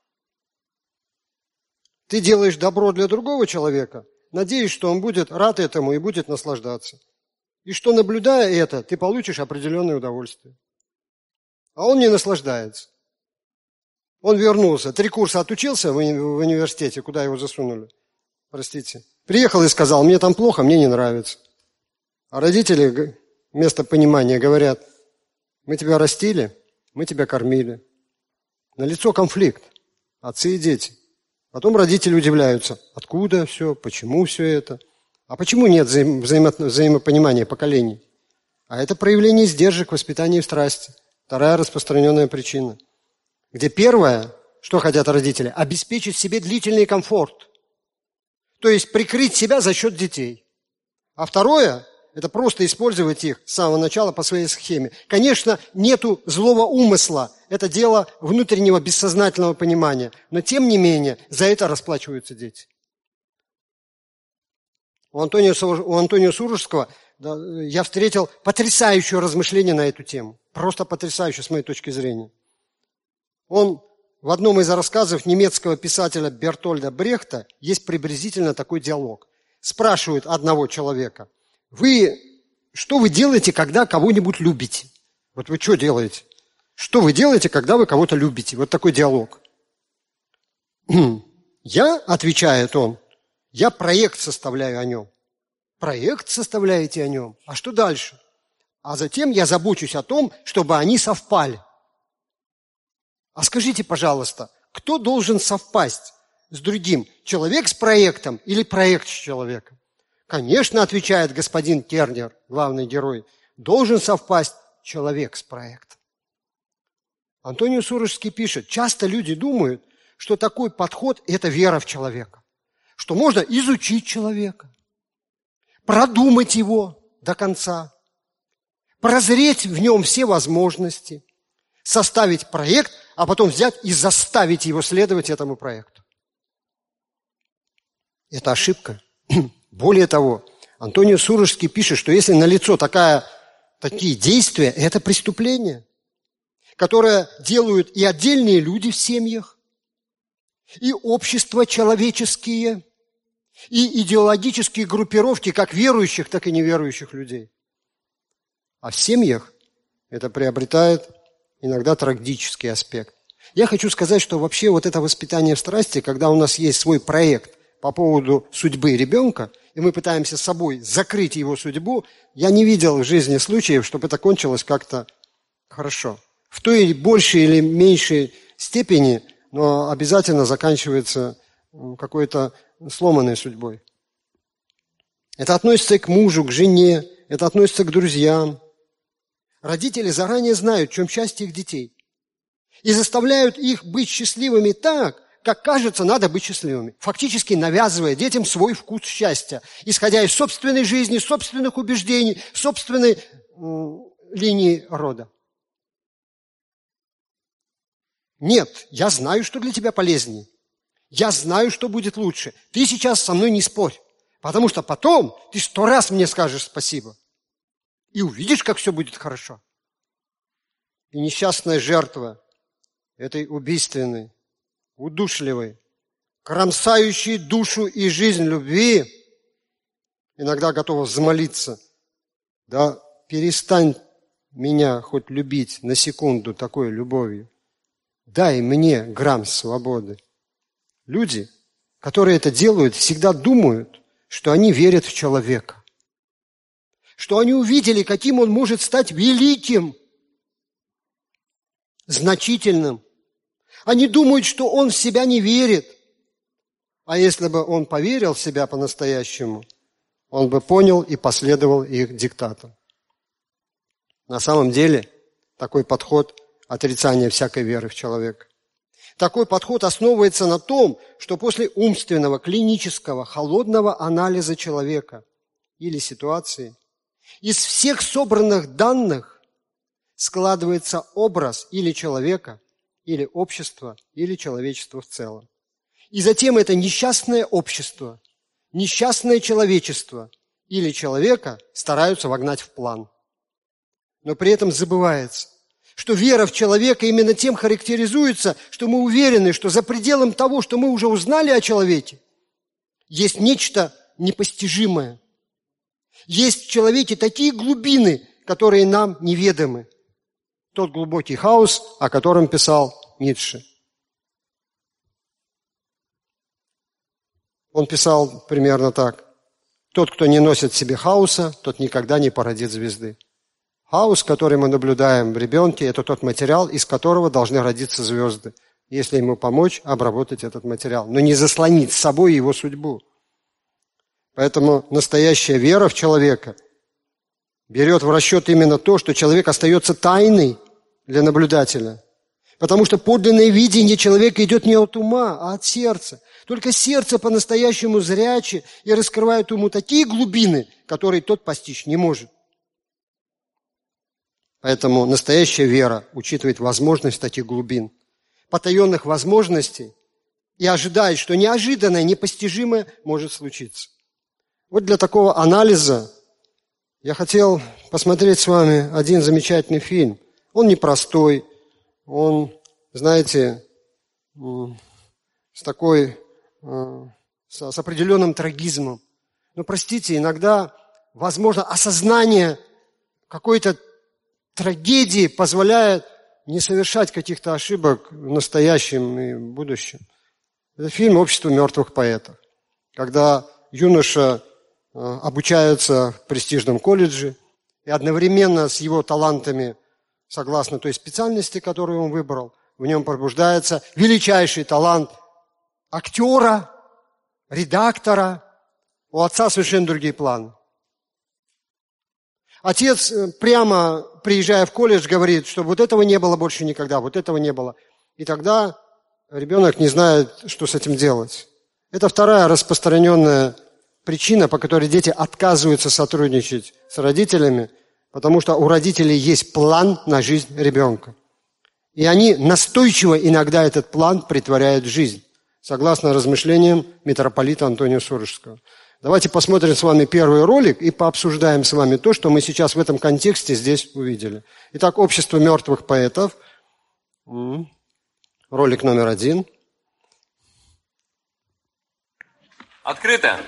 Ты делаешь добро для другого человека, надеясь, что он будет рад этому и будет наслаждаться. И что, наблюдая это, ты получишь определенное удовольствие. А он не наслаждается. Он вернулся, 3 курса отучился в университете, куда его засунули. Простите. Приехал и сказал: мне там плохо, мне не нравится. А родители вместо понимания говорят: мы тебя растили, мы тебя кормили. Налицо конфликт, отцы и дети. Потом родители удивляются: откуда все, почему все это? А почему нет взаимопонимания поколений? А это проявление издержек в воспитании в страсти. Вторая распространенная причина. Где первое, что хотят родители? Обеспечить себе длительный комфорт. То есть прикрыть себя за счет детей. А второе – это просто использовать их с самого начала по своей схеме. Конечно, нету злого умысла. Это дело внутреннего бессознательного понимания. Но тем не менее, за это расплачиваются дети. У Антонио Сурожского я встретил потрясающее размышление на эту тему. Просто потрясающее с моей точки зрения. Он в одном из рассказов немецкого писателя Бертольда Брехта есть приблизительно такой диалог. Спрашивают одного человека: что вы делаете, когда кого-нибудь любите? Вот вы что делаете? Что вы делаете, когда вы кого-то любите? Вот такой диалог. Я, отвечает он, я проект составляю о нем. Проект составляете о нем? А что дальше? А затем я забочусь о том, чтобы они совпали. А скажите, пожалуйста, кто должен совпасть с другим? Человек с проектом или проект с человеком? Конечно, отвечает господин Тернер, главный герой, должен совпасть человек с проектом. Антонио Сурожский пишет: часто люди думают, что такой подход – это вера в человека. что можно изучить человека, продумать его до конца, прозреть в нем все возможности, составить проект, а потом взять и заставить его следовать этому проекту. Это ошибка. Более того, Антонио Сурожский пишет, что если налицо такие действия, это преступление, которое делают и отдельные люди в семьях, и общества человеческие, и идеологические группировки, как верующих, так и неверующих людей. А в семьях это приобретает иногда трагический аспект. Я хочу сказать, что вообще вот это воспитание в страсти, когда у нас есть свой проект по поводу судьбы ребенка, и мы пытаемся с собой закрыть его судьбу, я не видел в жизни случаев, чтобы это кончилось как-то хорошо. В той большей или меньшей степени, но обязательно заканчивается какой-то сломанной судьбой. Это относится и к мужу, к жене, это относится к друзьям. Родители заранее знают, в чем счастье их детей. И заставляют их быть счастливыми так, как кажется, надо быть счастливыми. Фактически навязывая детям свой вкус счастья, исходя из собственной жизни, собственных убеждений, собственной линии рода. Нет, я знаю, что для тебя полезнее. Я знаю, что будет лучше. Ты сейчас со мной не спорь, потому что потом ты 100 раз мне скажешь спасибо. И увидишь, как все будет хорошо. И несчастная жертва этой убийственной, удушливой, кромсающей душу и жизнь любви иногда готова взмолиться: да перестань меня хоть любить на секунду такой любовью. Дай мне грамм свободы. Люди, которые это делают, всегда думают, что они верят в человека. Что они увидели, каким он может стать великим, значительным. Они думают, что он в себя не верит. А если бы он поверил в себя по-настоящему, он бы понял и последовал их диктатам. На самом деле, такой подход – отрицание всякой веры в человека. Такой подход основывается на том, что после умственного, клинического, холодного анализа человека или ситуации из всех собранных данных складывается образ или человека, или общества, или человечества в целом. И затем это несчастное общество, несчастное человечество или человека стараются вогнать в план. Но при этом забывается, что вера в человека именно тем характеризуется, что мы уверены, что за пределом того, что мы уже узнали о человеке, есть нечто непостижимое. Есть в человеке такие глубины, которые нам неведомы. Тот глубокий хаос, о котором писал Ницше. Он писал примерно так: тот, кто не носит в себе хаоса, тот никогда не породит звезды. Хаос, который мы наблюдаем в ребенке, это тот материал, из которого должны родиться звезды, если ему помочь обработать этот материал, но не заслонить с собой его судьбу. Поэтому настоящая вера в человека берет в расчет именно то, что человек остается тайной для наблюдателя. Потому что подлинное видение человека идет не от ума, а от сердца. Только сердце по-настоящему зряче и раскрывает уму такие глубины, которые тот постичь не может. Поэтому настоящая вера учитывает возможность таких глубин, потаенных возможностей, и ожидает, что неожиданное, непостижимое может случиться. Вот для такого анализа я хотел посмотреть с вами один замечательный фильм. Он непростой, он, знаете, с определенным трагизмом. Но, простите, иногда, возможно, осознание какой-то трагедии позволяет не совершать каких-то ошибок в настоящем и будущем. Это фильм «Общество мертвых поэтов», когда юноша обучается в престижном колледже, и одновременно с его талантами, согласно той специальности, которую он выбрал, в нем пробуждается величайший талант актера, редактора. У отца совершенно другие планы. Отец прямо, приезжая в колледж, говорит, что вот этого не было больше никогда, вот этого не было. И тогда ребенок не знает, что с этим делать. Это вторая распространенная причина, по которой дети отказываются сотрудничать с родителями, потому что у родителей есть план на жизнь ребенка. И они настойчиво иногда этот план претворяют в жизнь, согласно размышлениям митрополита Антония Сурожского. Давайте посмотрим с вами первый ролик и пообсуждаем с вами то, что мы сейчас в этом контексте здесь увидели. Итак, «Общество мертвых поэтов». Ролик номер 1. Открыто.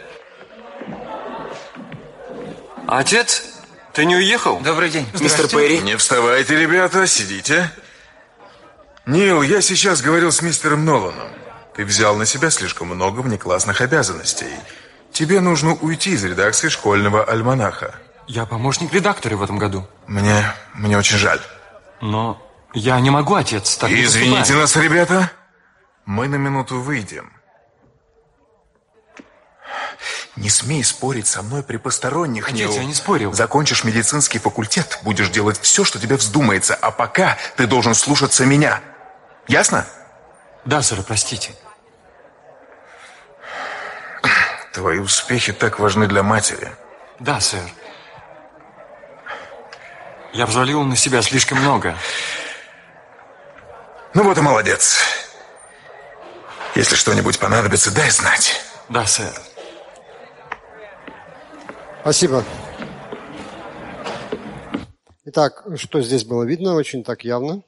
Отец, ты не уехал? Добрый день. Мистер Перри. Не вставайте, ребята, сидите. Нил, я сейчас говорил с мистером Ноланом. Ты взял на себя слишком много внеклассных обязанностей. Тебе нужно уйти из редакции школьного альманаха. Я помощник редактора в этом году. Мне очень жаль. Но я не могу, отец, так не Извините поступать. нас, ребята. Мы на минуту выйдем. Не смей спорить со мной при посторонних, Отец, Нил. я не спорил. Закончишь медицинский факультет, будешь делать все, что тебе вздумается, а пока ты должен слушаться меня. Ясно? Да, сэр, простите. Твои успехи так важны для матери. Да, сэр. Я взвалил на себя слишком много. Ну вот и молодец. Если что-нибудь понадобится, дай знать. Да, сэр. Спасибо. Итак, что здесь было видно очень так явно?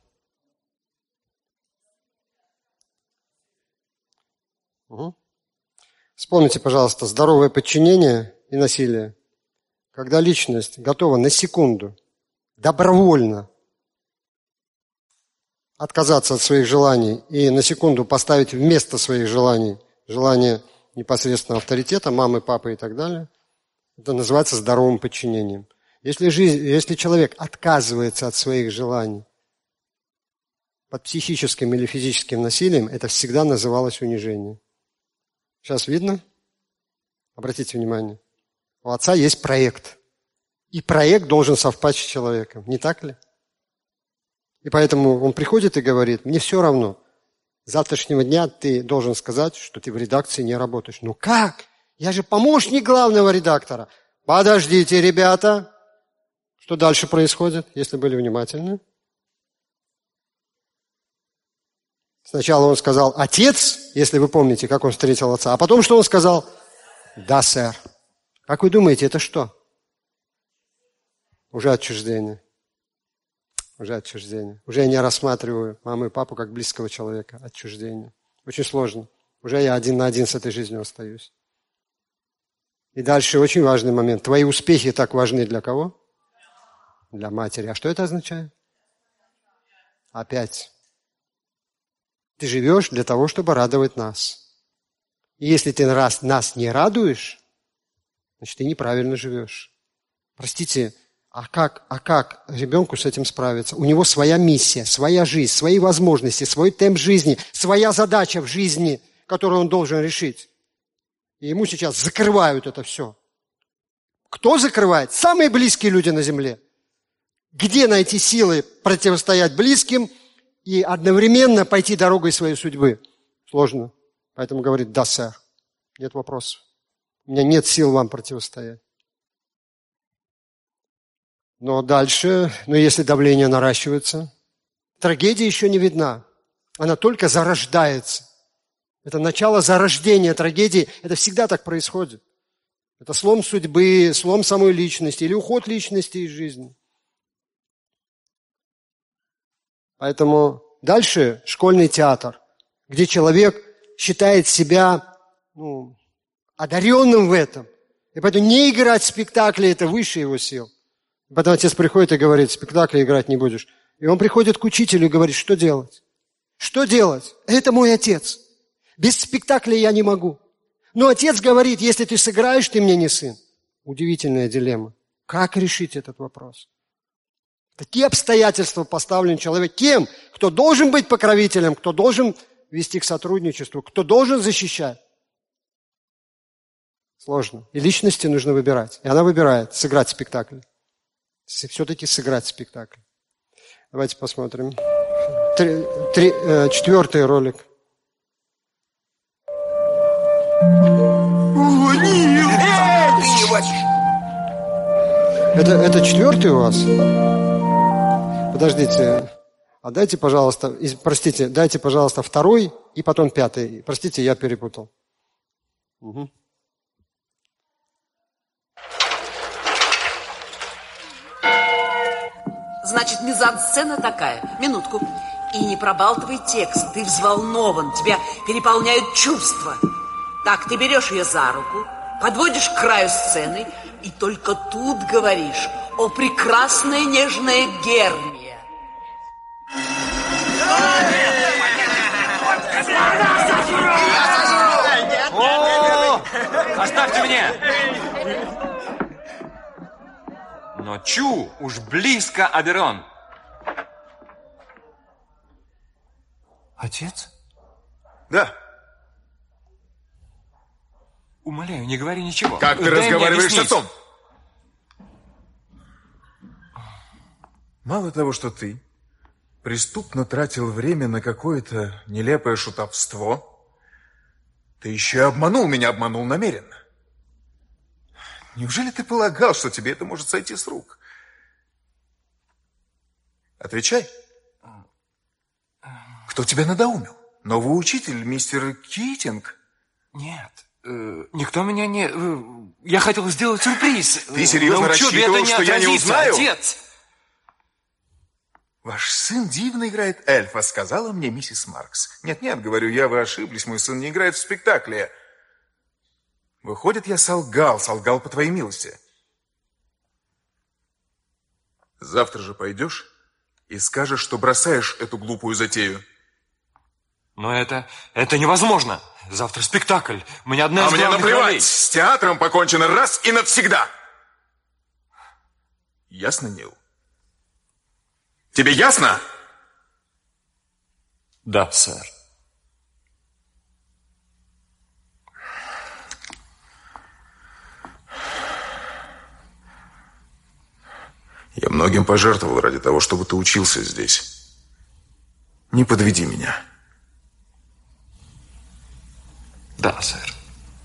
Угу. Вспомните, пожалуйста, здоровое подчинение и насилие. Когда личность готова на секунду добровольно отказаться от своих желаний и на секунду поставить вместо своих желаний желание непосредственно авторитета, мамы, папы и так далее, это называется здоровым подчинением. Если человек отказывается от своих желаний под психическим или физическим насилием, это всегда называлось унижением. Сейчас видно? Обратите внимание. У отца есть проект. И проект должен совпасть с человеком. Не так ли? И поэтому он приходит и говорит, мне все равно. С завтрашнего дня ты должен сказать, что ты в редакции не работаешь. Ну как? Я же помощник главного редактора. Подождите, ребята. Что дальше происходит, если были внимательны? Сначала он сказал «отец», если вы помните, как он встретил отца. А потом что он сказал? «Да, сэр». Как вы думаете, это что? Уже отчуждение. Уже отчуждение. Уже я не рассматриваю маму и папу как близкого человека. Отчуждение. Очень сложно. Уже я один на один с этой жизнью остаюсь. И дальше очень важный момент. Твои успехи так важны для кого? Для матери. А что это означает? Опять. Ты живешь для того, чтобы радовать нас. И если ты нас не радуешь, значит, ты неправильно живешь. Простите, а как ребенку с этим справиться? У него своя миссия, своя жизнь, свои возможности, свой темп жизни, своя задача в жизни, которую он должен решить. И ему сейчас закрывают это все. Кто закрывает? Самые близкие люди на земле. Где найти силы противостоять близким и одновременно пойти дорогой своей судьбы? Сложно. Поэтому говорит, да, сэр. Нет вопросов. У меня нет сил вам противостоять. Но дальше, если давление наращивается, трагедия еще не видна. Она только зарождается. Это начало зарождения трагедии. Это всегда так происходит. Это слом судьбы, слом самой личности или уход личности из жизни. Поэтому дальше школьный театр, где человек считает себя одаренным в этом. И поэтому не играть в спектакли – это выше его сил. И потом отец приходит и говорит, в спектакле играть не будешь. И он приходит к учителю и говорит, что делать? Что делать? Это мой отец. Без спектакля я не могу. Но отец говорит, если ты сыграешь, ты мне не сын. Удивительная дилемма. Как решить этот вопрос? Такие обстоятельства поставлен человек кем? Кто должен быть покровителем, кто должен вести к сотрудничеству, кто должен защищать. Сложно. И личности нужно выбирать. И она выбирает сыграть спектакль. Все-таки сыграть спектакль. Давайте посмотрим. 4-й ролик. Это 4-й у вас? Подождите. А дайте, пожалуйста, простите, дайте, пожалуйста, 2-й и потом 5-й. Простите, я перепутал. Угу. Значит, мизансцена такая. Минутку. И не пробалтывай текст. Ты взволнован, тебя переполняют чувства. Так, ты берешь ее за руку, подводишь к краю сцены, и только тут говоришь: «О, прекрасная нежная Гермия». Оставьте меня! Но чу, уж близко, Аберон. Отец? Да. Умоляю, не говори ничего. Как ты разговариваешь с отцом? Мало того, что ты преступно тратил время на какое-то нелепое шутовство, ты еще и обманул меня, обманул намеренно. Неужели ты полагал, что тебе это может сойти с рук? Отвечай. Кто тебя надоумил? Новый учитель, мистер Китинг? Нет, никто меня не... Я хотел сделать сюрприз. Ты серьезно рассчитывал, что я не узнаю? Отец! Ваш сын дивно играет эльфа, сказала мне миссис Маркс. Нет-нет, говорю я, вы ошиблись, мой сын не играет в спектакле. Выходит, я солгал по твоей милости. Завтра же пойдешь и скажешь, что бросаешь эту глупую затею. Но это невозможно. Завтра спектакль. У меня одна из главных ролей. А мне наплевать. С театром покончено раз и навсегда. Ясно, Нил? Тебе ясно? Да, сэр. Я многим пожертвовал ради того, чтобы ты учился здесь. Не подведи меня. Да, сэр.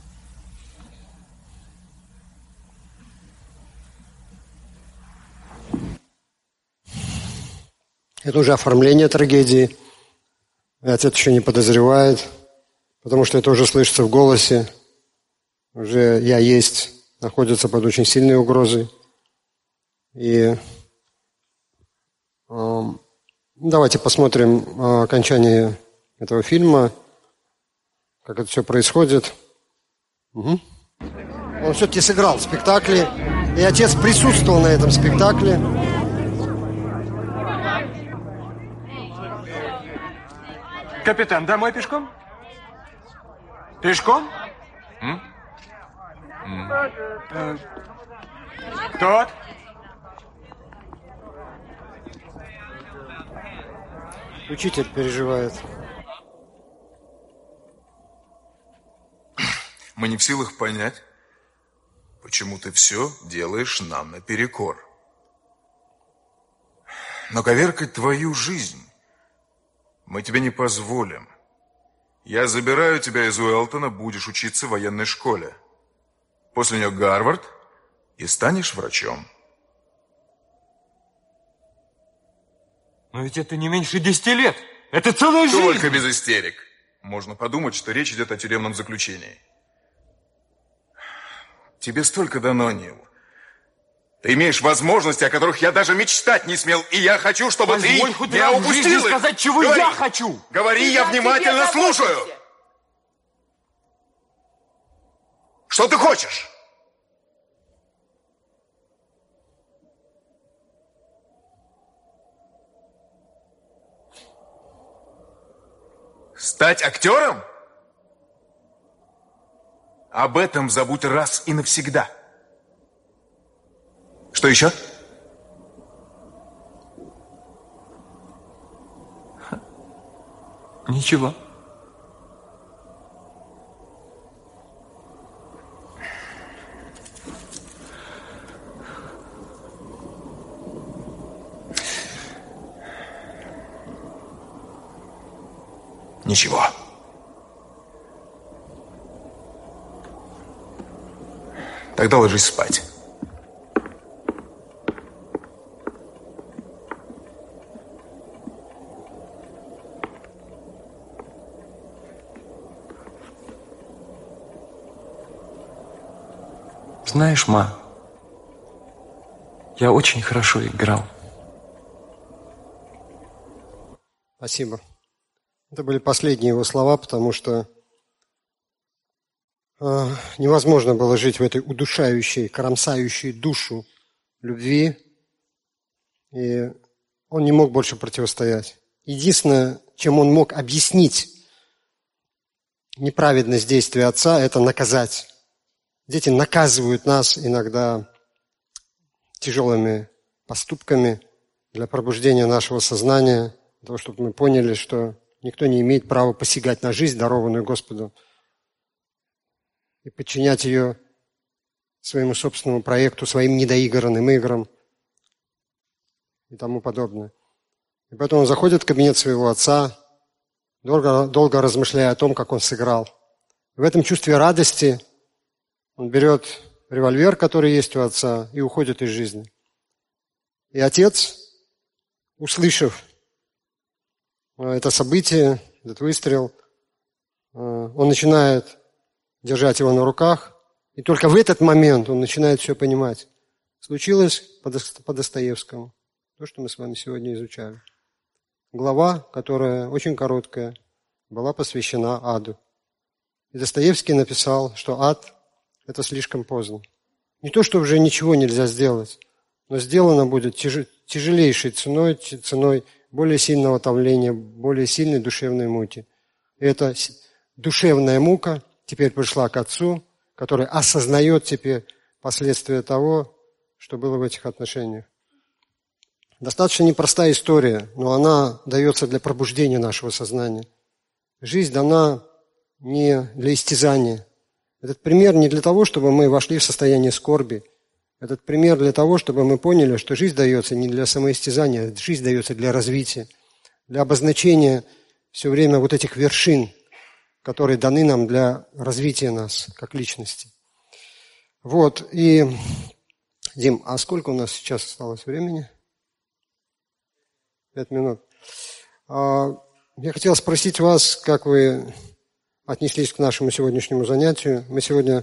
Это уже оформление трагедии. И отец еще не подозревает, потому что это уже слышится в голосе. Уже «я есть» находится под очень сильной угрозой. И давайте посмотрим окончание этого фильма, как это все происходит. Угу. Он все-таки сыграл в спектакле, и отец присутствовал на этом спектакле. Капитан, домой пешком? Пешком? Кто? Учитель переживает. Мы не в силах понять, почему ты все делаешь нам наперекор. Но коверкать твою жизнь мы тебе не позволим. Я забираю тебя из Уэлтона, будешь учиться в военной школе. После нее Гарвард, и станешь врачом. Но ведь это не меньше 10 лет. Это целая жизнь. Только без истерик. Можно подумать, что речь идет о тюремном заключении. Тебе столько дано, Нил. Ты имеешь возможности, о которых я даже мечтать не смел. И я хочу, чтобы Позволь ты не упустил их. Сказать, чего Говори. Я хочу. Говори, я внимательно слушаю. Что ты хочешь? Стать актером? Об этом забудь раз и навсегда. Что еще? Ничего. Ничего. Тогда ложись спать. Знаешь, ма, я очень хорошо играл. Спасибо. Это были последние его слова, потому что невозможно было жить в этой удушающей, кромсающей душу любви, и он не мог больше противостоять. Единственное, чем он мог объяснить неправедность действия отца, это наказать. Дети наказывают нас иногда тяжелыми поступками для пробуждения нашего сознания, для того, чтобы мы поняли, что никто не имеет права посягать на жизнь, дарованную Господу, и подчинять ее своему собственному проекту, своим недоигранным играм и тому подобное. И поэтому он заходит в кабинет своего отца, долго размышляя о том, как он сыграл. В этом чувстве радости он берет револьвер, который есть у отца, и уходит из жизни. И отец, услышав это событие, этот выстрел, он начинает держать его на руках, и только в этот момент он начинает все понимать. Случилось по Достоевскому, то, что мы с вами сегодня изучали. Глава, которая очень короткая, была посвящена аду. И Достоевский написал, что ад – это слишком поздно. Не то, что уже ничего нельзя сделать, но сделано будет тяжелейшей ценой более сильного томления, более сильной душевной муки. И эта душевная мука теперь пришла к Отцу, который осознает теперь последствия того, что было в этих отношениях. Достаточно непростая история, но она дается для пробуждения нашего сознания. Жизнь дана не для истязания. Этот пример не для того, чтобы мы вошли в состояние скорби. Этот пример для того, чтобы мы поняли, что жизнь дается не для самоистязания, жизнь дается для развития, для обозначения все время вот этих вершин, которые даны нам для развития нас как личности. Вот, и, Дим, а сколько у нас сейчас осталось времени? 5 минут. Я хотел спросить вас, как вы отнеслись к нашему сегодняшнему занятию. Мы сегодня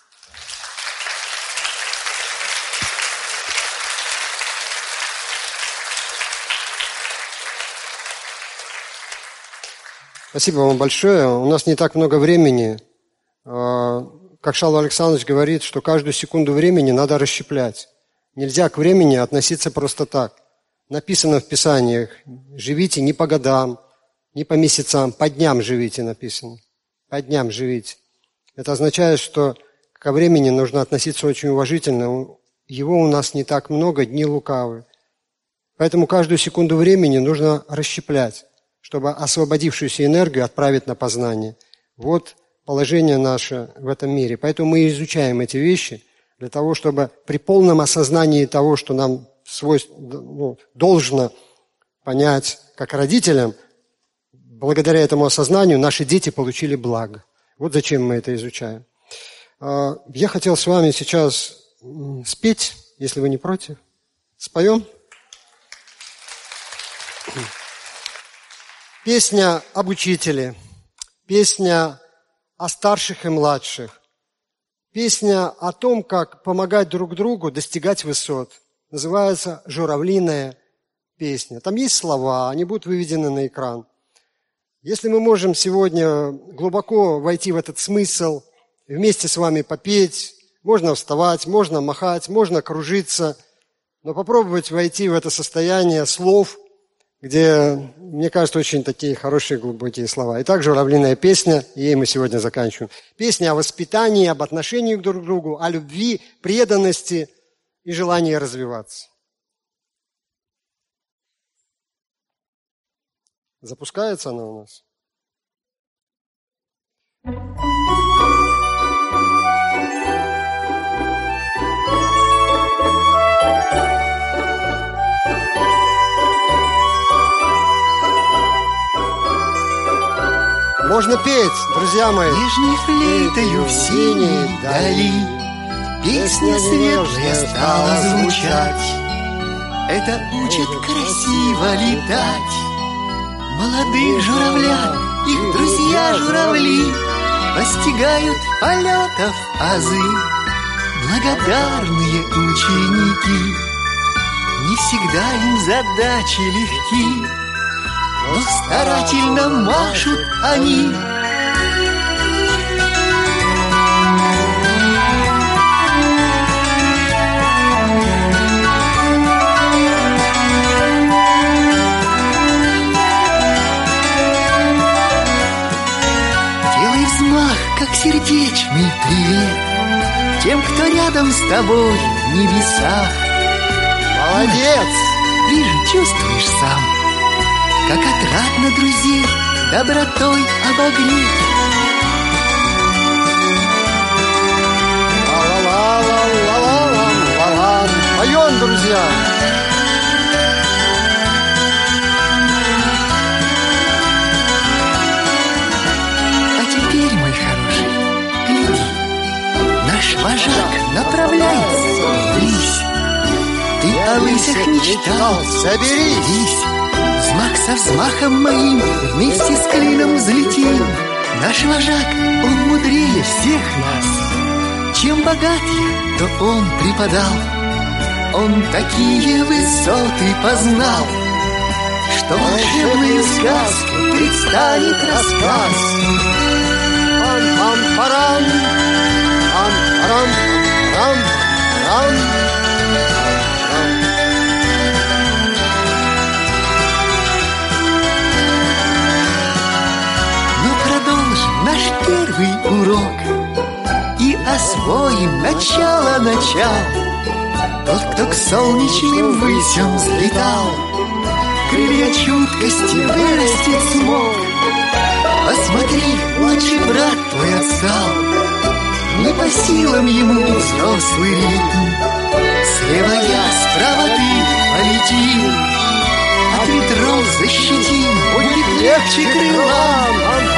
Спасибо вам большое. У нас не так много времени. Как Шалва Александрович говорит, что каждую секунду времени надо расщеплять. Нельзя к времени относиться просто так. Написано в Писаниях, живите не по годам, не по месяцам, по дням живите, написано. По дням живите. Это означает, что ко времени нужно относиться очень уважительно. Его у нас не так много, дни лукавы. Поэтому каждую секунду времени нужно расщеплять, чтобы освободившуюся энергию отправить на познание. Вот положение наше в этом мире. Поэтому мы изучаем эти вещи для того, чтобы при полном осознании того, что нам должно понять как родителям, благодаря этому осознанию наши дети получили благо. Вот зачем мы это изучаем. Я хотел с вами сейчас спеть, если вы не против. Споем? Песня об учителе, песня о старших и младших, песня о том, как помогать друг другу достигать высот. Называется «Журавлиная песня». Там есть слова, они будут выведены на экран. Если мы можем сегодня глубоко войти в этот смысл, вместе с вами попеть, можно вставать, можно махать, можно кружиться, но попробовать войти в это состояние слов, где, мне кажется, очень такие хорошие глубокие слова. Итак, «Журавлиная песня», ей мы сегодня заканчиваем. Песня о воспитании, об отношении друг к другу, о любви, преданности и желании развиваться. Запускается она у нас? Можно петь, друзья мои. Нежной флейтою в синей дали песня светлая стала звучать. Это учит красиво летать молодых журавлят. Их друзья журавли постигают полетов азы. благодарные ученики. Не всегда им задачи легки, но старательно машут они. Делай взмах, как сердечный привет тем, кто рядом с тобой в небесах. Молодец! Вижу, чувствуешь сам, как отрадно друзей добротой обогреть. Ла-ла-ла-ла-ла-ла-ла-ла. Поем, друзья! А теперь, мой хороший, гляди, наш вожак направляется ввысь. Ты о лысях мечтал, соберись! Взмах со взмахом моим вместе с клином взлетим. Наш вожак, он мудрее всех нас. Чем богат я, то он преподал. Он такие высоты познал, что волшебную сказку предстанет рассказ. Пам-пам-парам, пам-парам-парам-парам. Наш первый урок и освоим начало. Тот, кто к солнечным высям взлетал, крылья чуткости вырастить смог. Посмотри, младший брат твой отстал, не по силам ему взрослый ритм. Слева я, справа ты, полетим, от ветров защитим, будет легче крылам.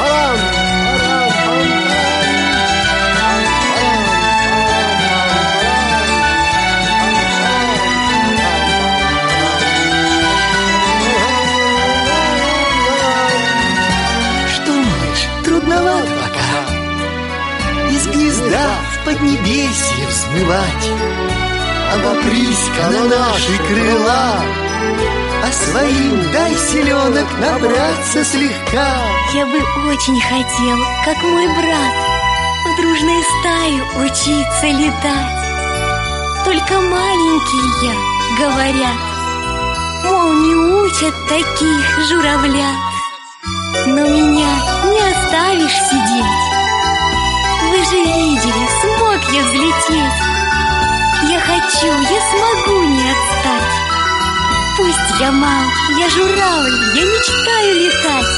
Трудновато пока из гнезда в поднебесье взмывать. Обопрись-ка на наши крыла, а своим дай селенок набраться слегка. Я бы очень хотел, как мой брат, в дружной стае учиться летать. Только маленькие, говорят, мол, не учат таких журавлят. Но меня не оставишь сидеть. Вы же видели, смог я взлететь. Я хочу, я смогу не отстать. Пусть я мал, я журавль, я мечтаю летать.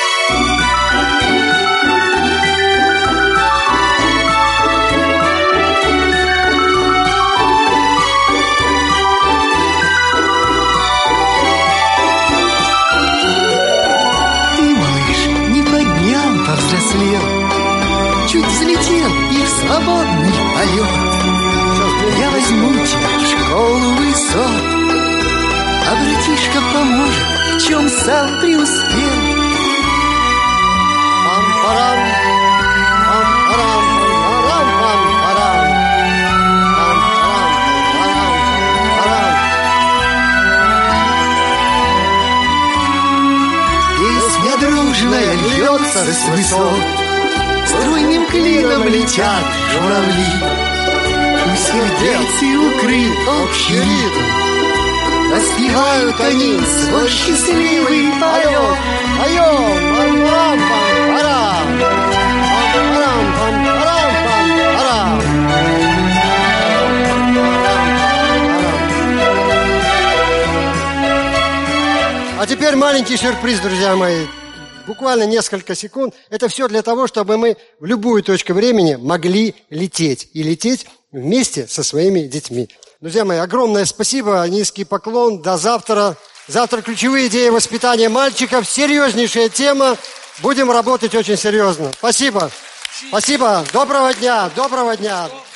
Повзрослел, чуть взлетел и в свободный полет. Я возьму тебя в школу высот, а братишка поможет, в чем сам преуспел. Пам-парам, пам-парам, пам-парам, пам-парам. Песня дружная льется с высот, струйным клином летят журавли. У сердец и укрыт общий ритм, распевают они свой счастливый полет. Поем, пам-парам, пам-парам, пам-парам, пам-парам, пам-парам. А теперь маленький сюрприз, друзья мои. Буквально несколько секунд. Это все для того, чтобы мы в любую точку времени могли лететь. И лететь вместе со своими детьми. Друзья мои, огромное спасибо, низкий поклон. До завтра. Завтра ключевые идеи воспитания мальчиков. Серьезнейшая тема. Будем работать очень серьезно. Спасибо. Спасибо. Доброго дня. Доброго дня.